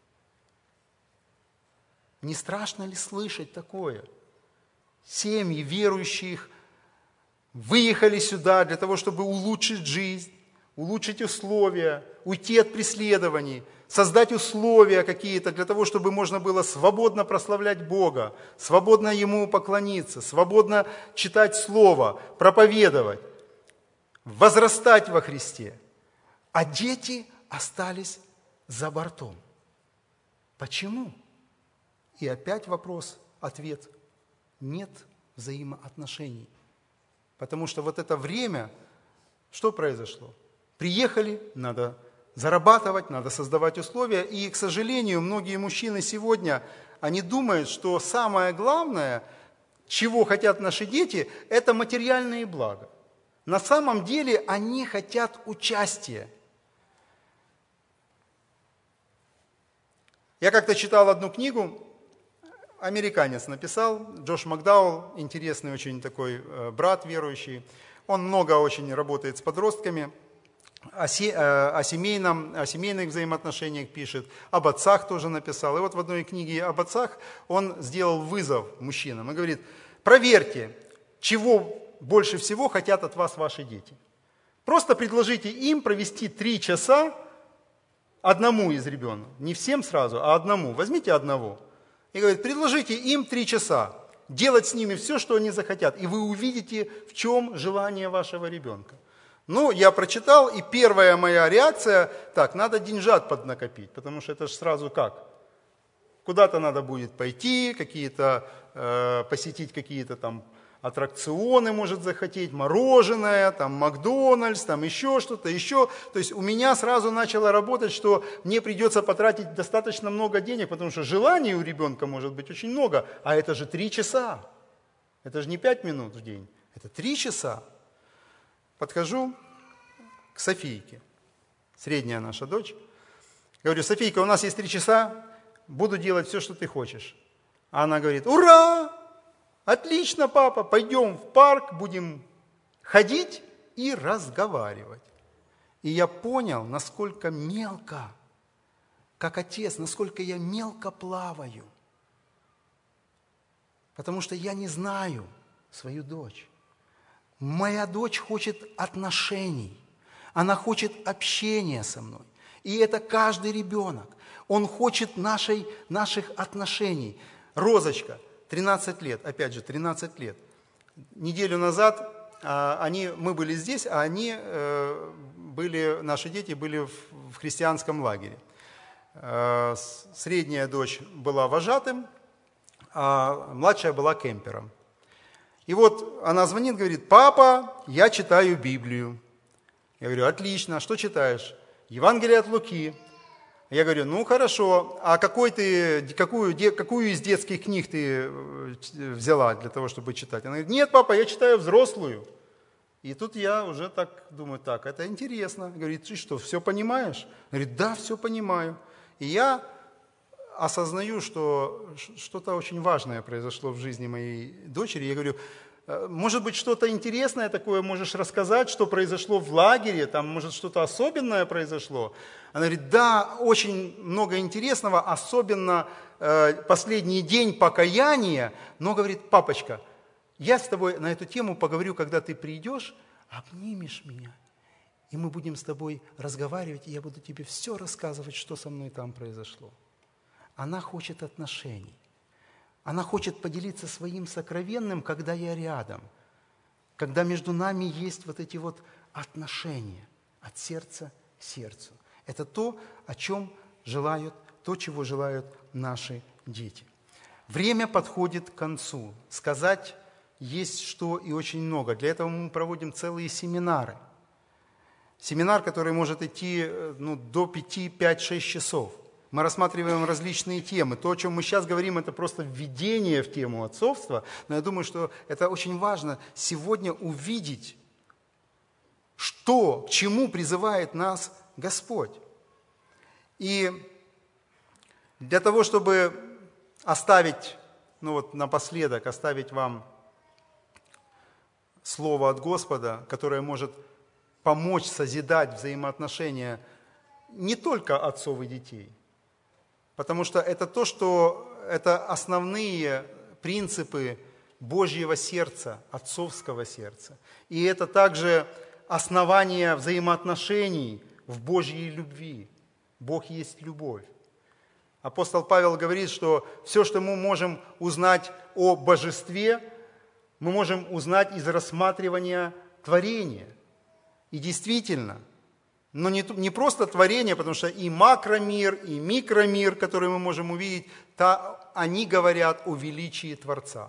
Не страшно ли слышать такое? Семьи верующих выехали сюда для того, чтобы улучшить жизнь, улучшить условия, уйти от преследований, создать условия какие-то для того, чтобы можно было свободно прославлять Бога, свободно Ему поклониться, свободно читать Слово, проповедовать, возрастать во Христе. А дети остались за бортом. Почему? И опять вопрос, ответ. Нет взаимоотношений. Потому что вот это время, что произошло? Приехали, надо зарабатывать, надо создавать условия. И, к сожалению, многие мужчины сегодня, они думают, что самое главное, чего хотят наши дети, это материальные блага. На самом деле они хотят участия. Я как-то читал одну книгу, американец написал, Джош Макдауэлл, интересный очень такой брат верующий. Он много очень работает с подростками, о, се, о, семейном, о семейных взаимоотношениях пишет, об отцах тоже написал. И вот в одной книге об отцах он сделал вызов мужчинам и говорит, проверьте, чего больше всего хотят от вас ваши дети. Просто предложите им провести три часа одному из ребенка, не всем сразу, а одному. Возьмите одного. И говорит, предложите им три часа, делать с ними все, что они захотят, и вы увидите, в чем желание вашего ребенка. Ну, я прочитал, и первая моя реакция, так, надо деньжат поднакопить, потому что это же сразу как? Куда-то надо будет пойти, какие-то, э, посетить какие-то там аттракционы, может захотеть, мороженое, там Макдональдс, там еще что-то, еще. То есть у меня сразу начало работать, что мне придется потратить достаточно много денег, потому что желаний у ребенка может быть очень много, а это же три часа. Это же не пять минут в день, это три часа. Подхожу к Софийке, средняя наша дочь. Говорю, Софийка, у нас есть три часа, буду делать все, что ты хочешь. А она говорит, ура! Отлично, папа, пойдем в парк, будем ходить и разговаривать. И я понял, насколько мелко, как отец, насколько я мелко плаваю. Потому что я не знаю свою дочь. Моя дочь хочет отношений, она хочет общения со мной. И это каждый ребенок. Он хочет нашей, наших отношений. Розочка, тринадцать лет, опять же, тринадцать лет. Неделю назад а, они, мы были здесь, а они, э, были, наши дети были в, в христианском лагере. Э, средняя дочь была вожатым, а младшая была кемпером. И вот она звонит, говорит, папа, я читаю Библию. Я говорю, отлично, что читаешь? Евангелие от Луки. Я говорю, ну хорошо, а какой ты, какую, какую из детских книг ты взяла для того, чтобы читать? Она говорит, нет, папа, я читаю взрослую. И тут я уже так думаю, так, это интересно. Говорит, ты что, все понимаешь? Говорит, да, все понимаю. И я осознаю, что что-то очень важное произошло в жизни моей дочери. Я говорю, может быть, что-то интересное такое можешь рассказать, что произошло в лагере, там, может, что-то особенное произошло? Она говорит, да, очень много интересного, особенно э, последний день покаяния, но, говорит, папочка, я с тобой на эту тему поговорю, когда ты придешь, обнимешь меня, и мы будем с тобой разговаривать, и я буду тебе все рассказывать, что со мной там произошло. Она хочет отношений. Она хочет поделиться своим сокровенным, когда я рядом, когда между нами есть вот эти вот отношения от сердца к сердцу. Это то, о чем желают, то, чего желают наши дети. Время подходит к концу. Сказать есть что и очень много. Для этого мы проводим целые семинары. Семинар, который может идти ну, до пяти, пять, шесть часов. Мы рассматриваем различные темы. То, о чем мы сейчас говорим, это просто введение в тему отцовства. Но я думаю, что это очень важно сегодня увидеть, что, к чему призывает нас Господь. И для того, чтобы оставить, ну вот напоследок, оставить вам слово от Господа, которое может помочь созидать взаимоотношения не только отцов и детей, потому что это то, что это основные принципы Божьего сердца, отцовского сердца. И это также основание взаимоотношений в Божьей любви. Бог есть любовь. Апостол Павел говорит, что все, что мы можем узнать о божестве, мы можем узнать из рассматривания творения. И действительно, но не, не просто творение, потому что и макромир, и микромир, который мы можем увидеть, та, они говорят о величии Творца.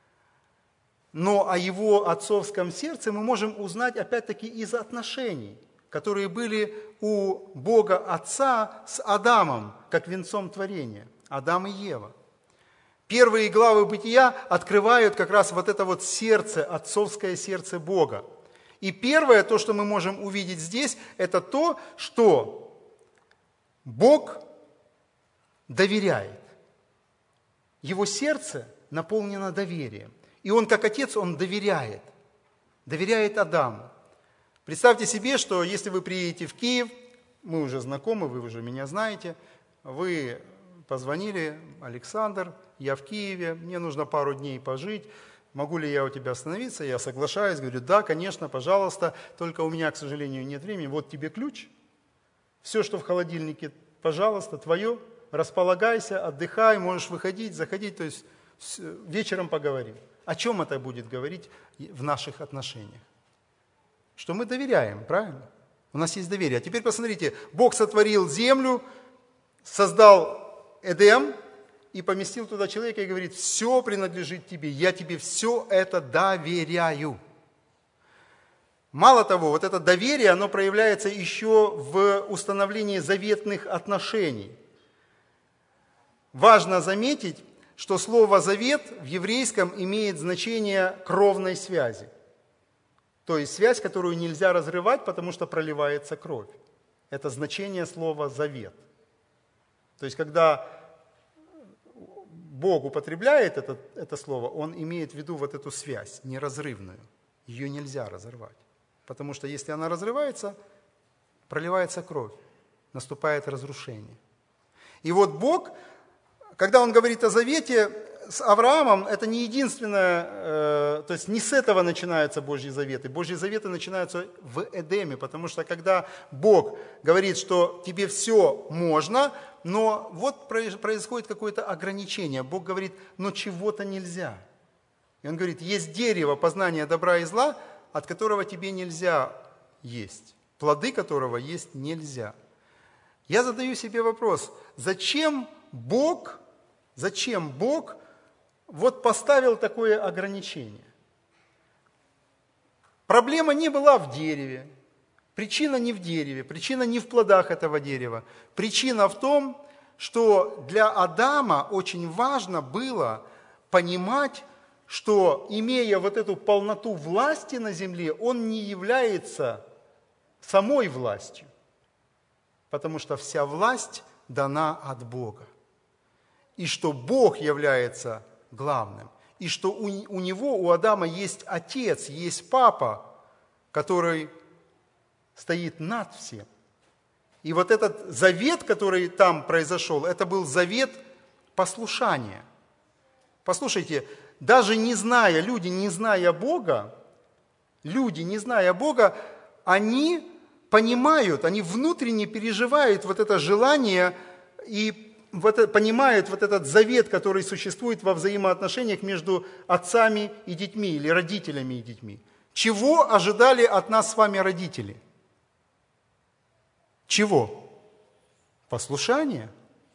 Но о его отцовском сердце мы можем узнать опять-таки из отношений, которые были у Бога Отца с Адамом, как венцом творения, Адам и Ева. Первые главы Бытия открывают как раз вот это вот сердце, отцовское сердце Бога. И первое, то, что мы можем увидеть здесь, это то, что Бог доверяет. Его сердце наполнено доверием. И он, как отец, он доверяет. Доверяет Адаму. Представьте себе, что если вы приедете в Киев, мы уже знакомы, вы уже меня знаете, вы позвонили: Александр, я в Киеве, мне нужно пару дней пожить, могу ли я у тебя остановиться? Я соглашаюсь, говорю: да, конечно, пожалуйста, только у меня, к сожалению, нет времени, вот тебе ключ, все, что в холодильнике, пожалуйста, твое, располагайся, отдыхай, можешь выходить, заходить, то есть вечером поговорим. О чем это будет говорить в наших отношениях? Что мы доверяем, правильно? У нас есть доверие. А теперь посмотрите, Бог сотворил землю, создал Эдем и поместил туда человека и говорит: все принадлежит тебе, я тебе все это доверяю. Мало того, вот это доверие, оно проявляется еще в установлении заветных отношений. Важно заметить, что слово «завет» в еврейском имеет значение кровной связи. То есть связь, которую нельзя разрывать, потому что проливается кровь. Это значение слова «завет». То есть когда Бог употребляет это, это слово, Он имеет в виду вот эту связь неразрывную. Ее нельзя разорвать. Потому что если она разрывается, проливается кровь, наступает разрушение. И вот Бог, когда Он говорит о завете с Авраамом, это не единственное, э, то есть не с этого начинаются Божьи заветы. Божьи заветы начинаются в Эдеме, потому что когда Бог говорит, что тебе все можно, но вот происходит какое-то ограничение. Бог говорит: но чего-то нельзя. И Он говорит: есть дерево познания добра и зла, от которого тебе нельзя есть, плоды которого есть нельзя. Я задаю себе вопрос: зачем Бог, зачем Бог вот поставил такое ограничение? Проблема не была в дереве, причина не в дереве, причина не в плодах этого дерева. Причина в том, что для Адама очень важно было понимать, что, имея вот эту полноту власти на земле, он не является самой властью, потому что вся власть дана от Бога. И что Бог является главным. И что у, у него, у Адама есть отец, есть папа, который стоит над всем. И вот этот завет, который там произошел, это был завет послушания. Послушайте, даже не зная, люди, не зная Бога, люди, не зная Бога, они понимают, они внутренне переживают вот это желание и вот, понимают вот этот завет, который существует во взаимоотношениях между отцами и детьми или родителями и детьми. Чего ожидали от нас с вами родители? Чего? Послушания.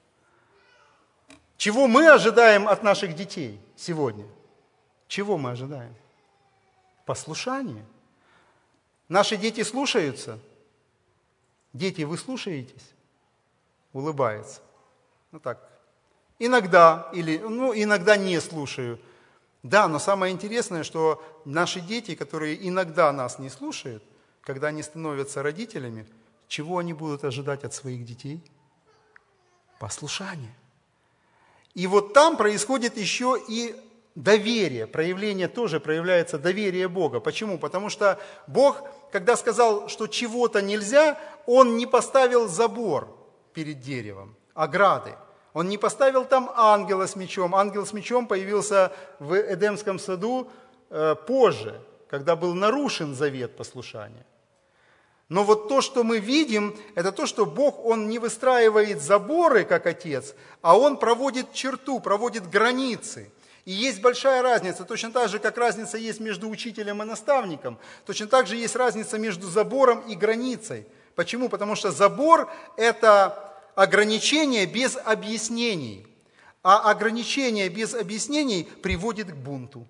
Чего мы ожидаем от наших детей сегодня? Чего мы ожидаем? Послушание. Наши дети слушаются? Дети, вы слушаетесь? Улыбается. Ну так, иногда, или, ну, иногда не слушаю. Да, но самое интересное, что наши дети, которые иногда нас не слушают, когда они становятся родителями, чего они будут ожидать от своих детей? Послушание. И вот там происходит еще и доверие, проявление тоже проявляется доверие Бога. Почему? Потому что Бог, когда сказал, что чего-то нельзя, Он не поставил забор перед деревом, ограды. Он не поставил там ангела с мечом. Ангел с мечом появился в Эдемском саду э, позже, когда был нарушен завет послушания. Но вот то, что мы видим, это то, что Бог, Он не выстраивает заборы, как Отец, а Он проводит черту, проводит границы. И есть большая разница, точно так же, как разница есть между учителем и наставником, точно так же есть разница между забором и границей. Почему? Потому что забор – это ограничение без объяснений, а ограничение без объяснений приводит к бунту.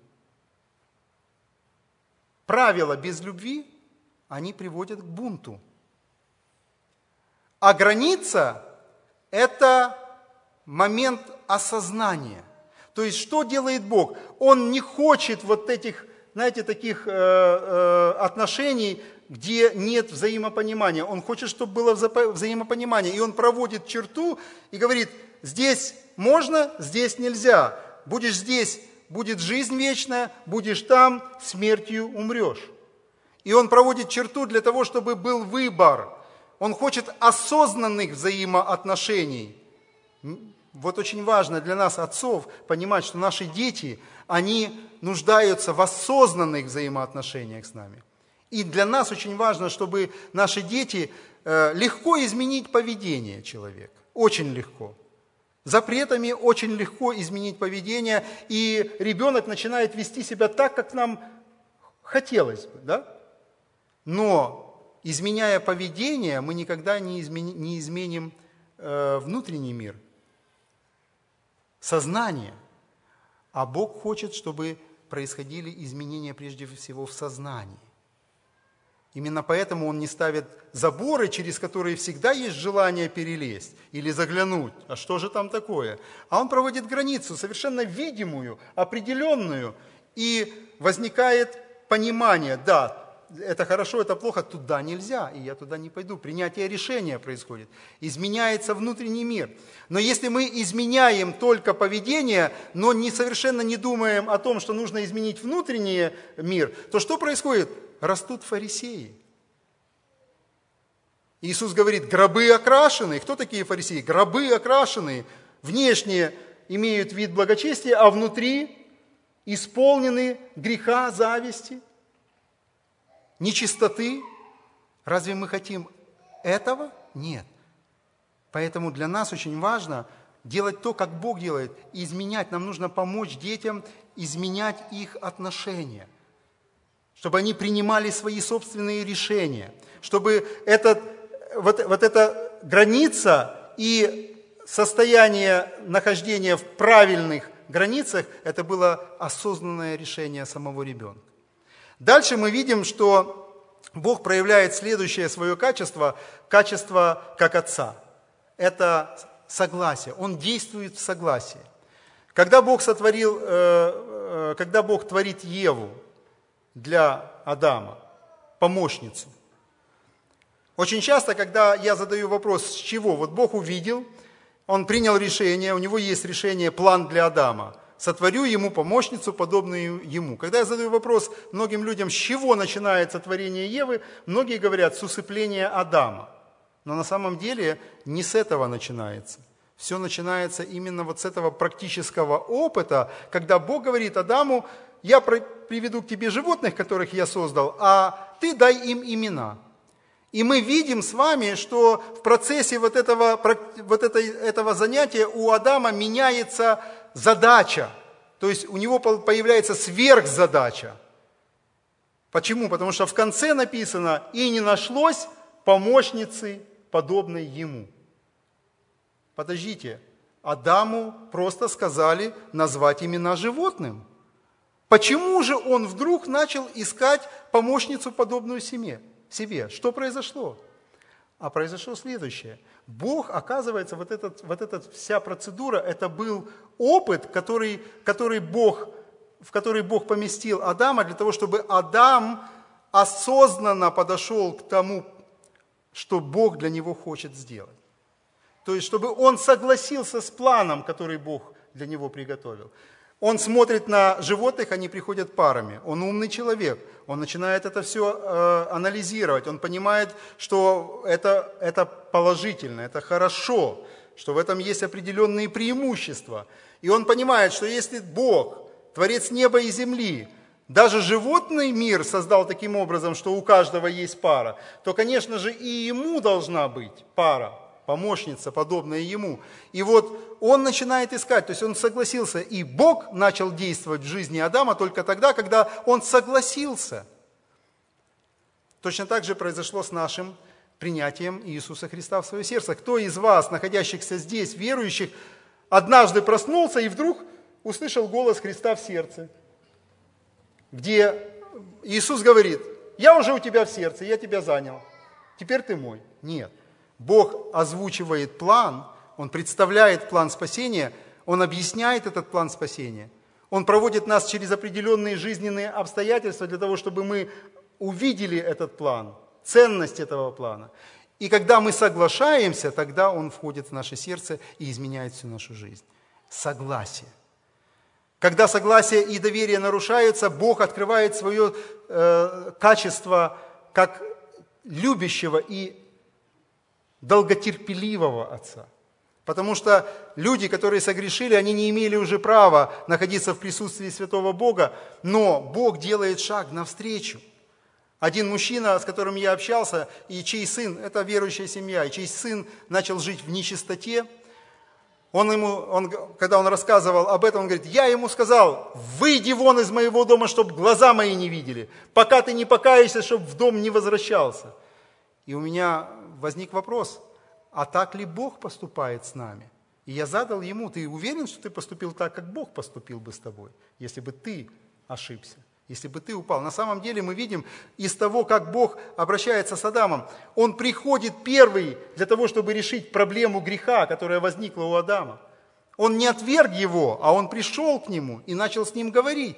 Правила без любви, они приводят к бунту. А граница – это момент осознания. То есть, что делает Бог? Он не хочет вот этих, знаете, таких э, э, отношений, где нет взаимопонимания. Он хочет, чтобы было вза- взаимопонимание. И Он проводит черту и говорит, здесь можно, здесь нельзя. Будешь здесь, будет жизнь вечная, будешь там, смертью умрешь. И Он проводит черту для того, чтобы был выбор. Он хочет осознанных взаимоотношений. Вот очень важно для нас, отцов, понимать, что наши дети, они нуждаются в осознанных взаимоотношениях с нами. И для нас очень важно, чтобы наши дети э, легко изменить поведение человека. Очень легко. Запретами очень легко изменить поведение, и ребенок начинает вести себя так, как нам хотелось бы, да? Но, изменяя поведение, мы никогда не, измени, не изменим э, внутренний мир, сознание. А Бог хочет, чтобы происходили изменения прежде всего в сознании. Именно поэтому Он не ставит заборы, через которые всегда есть желание перелезть или заглянуть. А что же там такое? А Он проводит границу, совершенно видимую, определенную, и возникает понимание, да, это хорошо, это плохо, туда нельзя, и я туда не пойду. Принятие решения происходит. Изменяется внутренний мир. Но если мы изменяем только поведение, но не, совершенно не думаем о том, что нужно изменить внутренний мир, то что происходит? Растут фарисеи. Иисус говорит, гробы окрашены. Кто такие фарисеи? Гробы окрашены. Внешне имеют вид благочестия, а внутри исполнены греха, зависти, нечистоты. Разве мы хотим этого? Нет. Поэтому для нас очень важно делать то, как Бог делает, и изменять. Нам нужно помочь детям изменять их отношения, чтобы они принимали свои собственные решения, чтобы этот, вот, вот эта граница и состояние нахождения в правильных границах, это было осознанное решение самого ребенка. Дальше мы видим, что Бог проявляет следующее свое качество, качество как Отца. Это согласие. Он действует в согласии. Когда Бог сотворил, когда Бог творит Еву для Адама, помощницу, очень часто, когда я задаю вопрос, с чего, вот Бог увидел, Он принял решение, у него есть решение, план для Адама. Сотворю ему помощницу, подобную ему. Когда я задаю вопрос многим людям, с чего начинается творение Евы, многие говорят, с усыпления Адама. Но на самом деле не с этого начинается. Все начинается именно вот с этого практического опыта, когда Бог говорит Адаму, я приведу к тебе животных, которых я создал, а ты дай им имена. И мы видим с вами, что в процессе вот этого, вот этой, этого занятия у Адама меняется задача. То есть у него появляется сверхзадача. Почему? Потому что в конце написано, и не нашлось помощницы, подобной ему. Подождите, Адаму просто сказали назвать имена животным. Почему же он вдруг начал искать помощницу, подобную себе? себе? Что произошло? А произошло следующее. Бог, оказывается, вот, этот, вот эта вся процедура, это был опыт, который, который Бог, в который Бог поместил Адама, для того, чтобы Адам осознанно подошел к тому, что Бог для него хочет сделать. То есть, чтобы он согласился с планом, который Бог для него приготовил. Он смотрит на животных, они приходят парами. Он умный человек, он начинает это все э, анализировать, он понимает, что это, это положительно, это хорошо. что в этом есть определенные преимущества. И он понимает, что если Бог, Творец неба и земли, даже животный мир создал таким образом, что у каждого есть пара, то, конечно же, и ему должна быть пара, помощница, подобная ему. И вот он начинает искать, то есть он согласился, и Бог начал действовать в жизни Адама только тогда, когда он согласился. Точно так же произошло с нашим принятием Иисуса Христа в свое сердце. Кто из вас, находящихся здесь, верующих, однажды проснулся и вдруг услышал голос Христа в сердце, где Иисус говорит: «Я уже у тебя в сердце, я тебя занял, теперь ты мой». Нет. Бог озвучивает план, Он представляет план спасения, Он объясняет этот план спасения. Он проводит нас через определенные жизненные обстоятельства для того, чтобы мы увидели этот план, ценность этого плана. И когда мы соглашаемся, тогда Он входит в наше сердце и изменяет всю нашу жизнь. Согласие. Когда согласие и доверие нарушаются, Бог открывает свое э, качество как любящего и долготерпеливого Отца. Потому что люди, которые согрешили, они не имели уже права находиться в присутствии святого Бога, но Бог делает шаг навстречу. Один мужчина, с которым я общался, и чей сын, это верующая семья, и чей сын начал жить в нечистоте, он ему, он, когда он рассказывал об этом, он говорит: я ему сказал: выйди вон из моего дома, чтобы глаза мои не видели, пока ты не покаешься, чтобы в дом не возвращался. И у меня возник вопрос: а так ли Бог поступает с нами? И я задал ему: ты уверен, что ты поступил так, как Бог поступил бы с тобой, если бы ты ошибся, если бы ты упал? На самом деле мы видим из того, как Бог обращается с Адамом, Он приходит первый для того, чтобы решить проблему греха, которая возникла у Адама. Он не отверг его, а он пришел к нему и начал с ним говорить.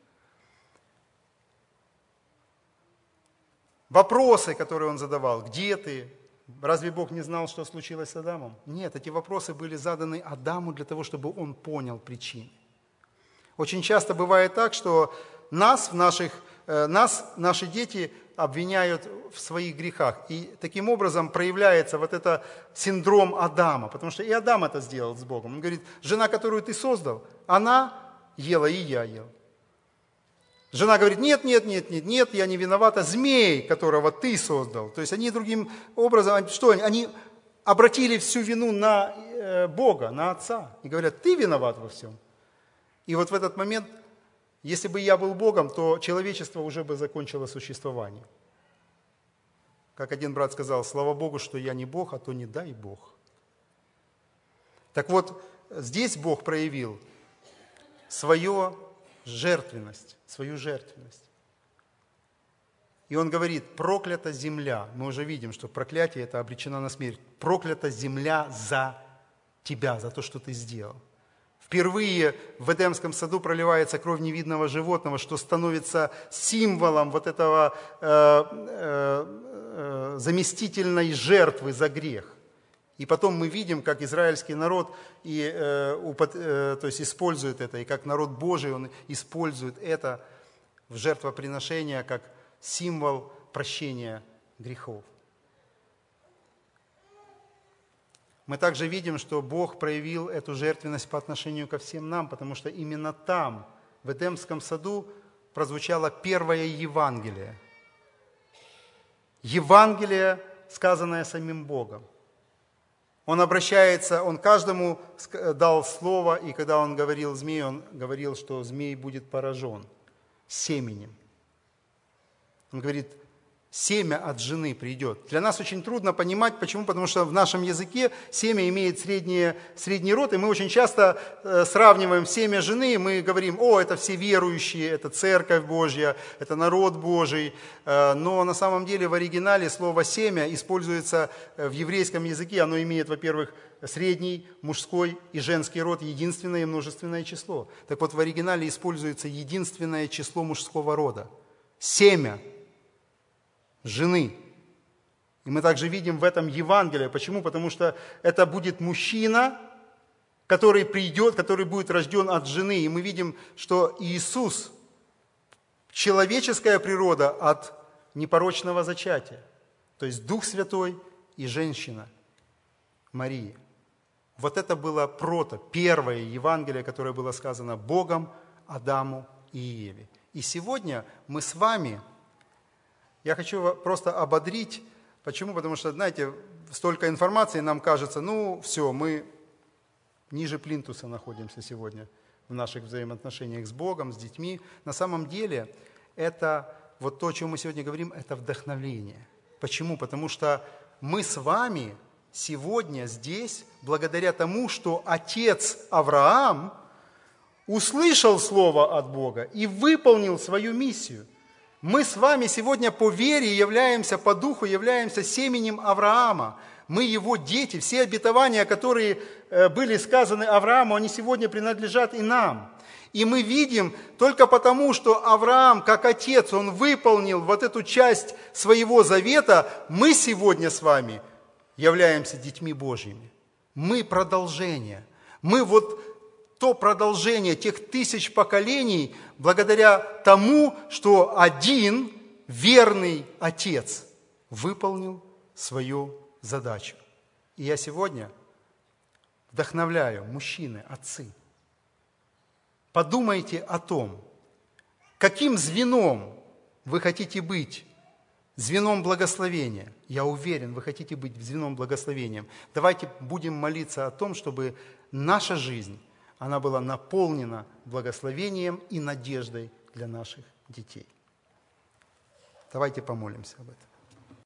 Вопросы, которые он задавал: где ты? Разве Бог не знал, что случилось с Адамом? Нет, эти вопросы были заданы Адаму для того, чтобы он понял причины. Очень часто бывает так, что нас, в наших, нас наши дети обвиняют в своих грехах. И таким образом проявляется вот это синдром Адама. Потому что и Адам это сделал с Богом. Он говорит: жена, которую ты создал, она ела, и я ел. Жена говорит: нет, нет, нет, нет, нет, я не виновата. Змей, которого ты создал. То есть они другим образом, что они? Они обратили всю вину на Бога, на Отца. И говорят: ты виноват во всем. И вот в этот момент, если бы я был Богом, то человечество уже бы закончило существование. Как один брат сказал: слава Богу, что я не Бог, а то не дай Бог. Так вот, здесь Бог проявил свою жертвенность, свою жертвенность. И Он говорит: проклята земля. Мы уже видим, что проклятие это обречено на смерть. Проклята земля за тебя, за то, что ты сделал. Впервые в Эдемском саду проливается кровь невидного животного, что становится символом вот этого э, э, э, заместительной жертвы за грех. И потом мы видим, как израильский народ и, э, упот, э, то есть использует это, и как народ Божий, он использует это в жертвоприношение как символ прощения грехов. Мы также видим, что Бог проявил эту жертвенность по отношению ко всем нам, потому что именно там, в Эдемском саду, прозвучало первое Евангелие. Евангелие, сказанное самим Богом. Он обращается, Он каждому дал слово, и когда Он говорил змею, Он говорил, что змей будет поражен семенем. Он говорит: семя от жены придет. Для нас очень трудно понимать, почему, потому что в нашем языке семя имеет среднее, средний род, и мы очень часто э, сравниваем семя жены, и мы говорим: о, это все верующие, это Церковь Божья, это народ Божий. Э, но на самом деле в оригинале слово семя используется в еврейском языке, оно имеет, во-первых, средний, мужской и женский род, единственное и множественное число. Так вот, в оригинале используется единственное число мужского рода. Семя жены. И мы также видим в этом Евангелие. Почему? Потому что это будет мужчина, который придет, который будет рожден от жены. И мы видим, что Иисус, человеческая природа от непорочного зачатия. То есть Дух Святой и женщина Мария. Вот это было прото, первое Евангелие, которое было сказано Богом Адаму и Еве. И сегодня мы с вами, я хочу просто ободрить. Почему? Потому что, знаете, столько информации, нам кажется, ну все, мы ниже плинтуса находимся сегодня в наших взаимоотношениях с Богом, с детьми. На самом деле это, вот то, о чем мы сегодня говорим, это вдохновление. Почему? Потому что мы с вами сегодня здесь, благодаря тому, что отец Авраам услышал слово от Бога и выполнил свою миссию. Мы с вами сегодня по вере являемся, по духу являемся семенем Авраама. Мы его дети. Все обетования, которые были сказаны Аврааму, они сегодня принадлежат и нам. И мы видим только потому, что Авраам, как отец, он выполнил вот эту часть своего завета, мы сегодня с вами являемся детьми Божьими. Мы продолжение. Мы вот то продолжение тех тысяч поколений, благодаря тому, что один верный отец выполнил свою задачу. И я сегодня вдохновляю, мужчины, отцы, подумайте о том, каким звеном вы хотите быть, звеном благословения. Я уверен, вы хотите быть звеном благословения. Давайте будем молиться о том, чтобы наша жизнь, она была наполнена благословением и надеждой для наших детей. Давайте помолимся об этом.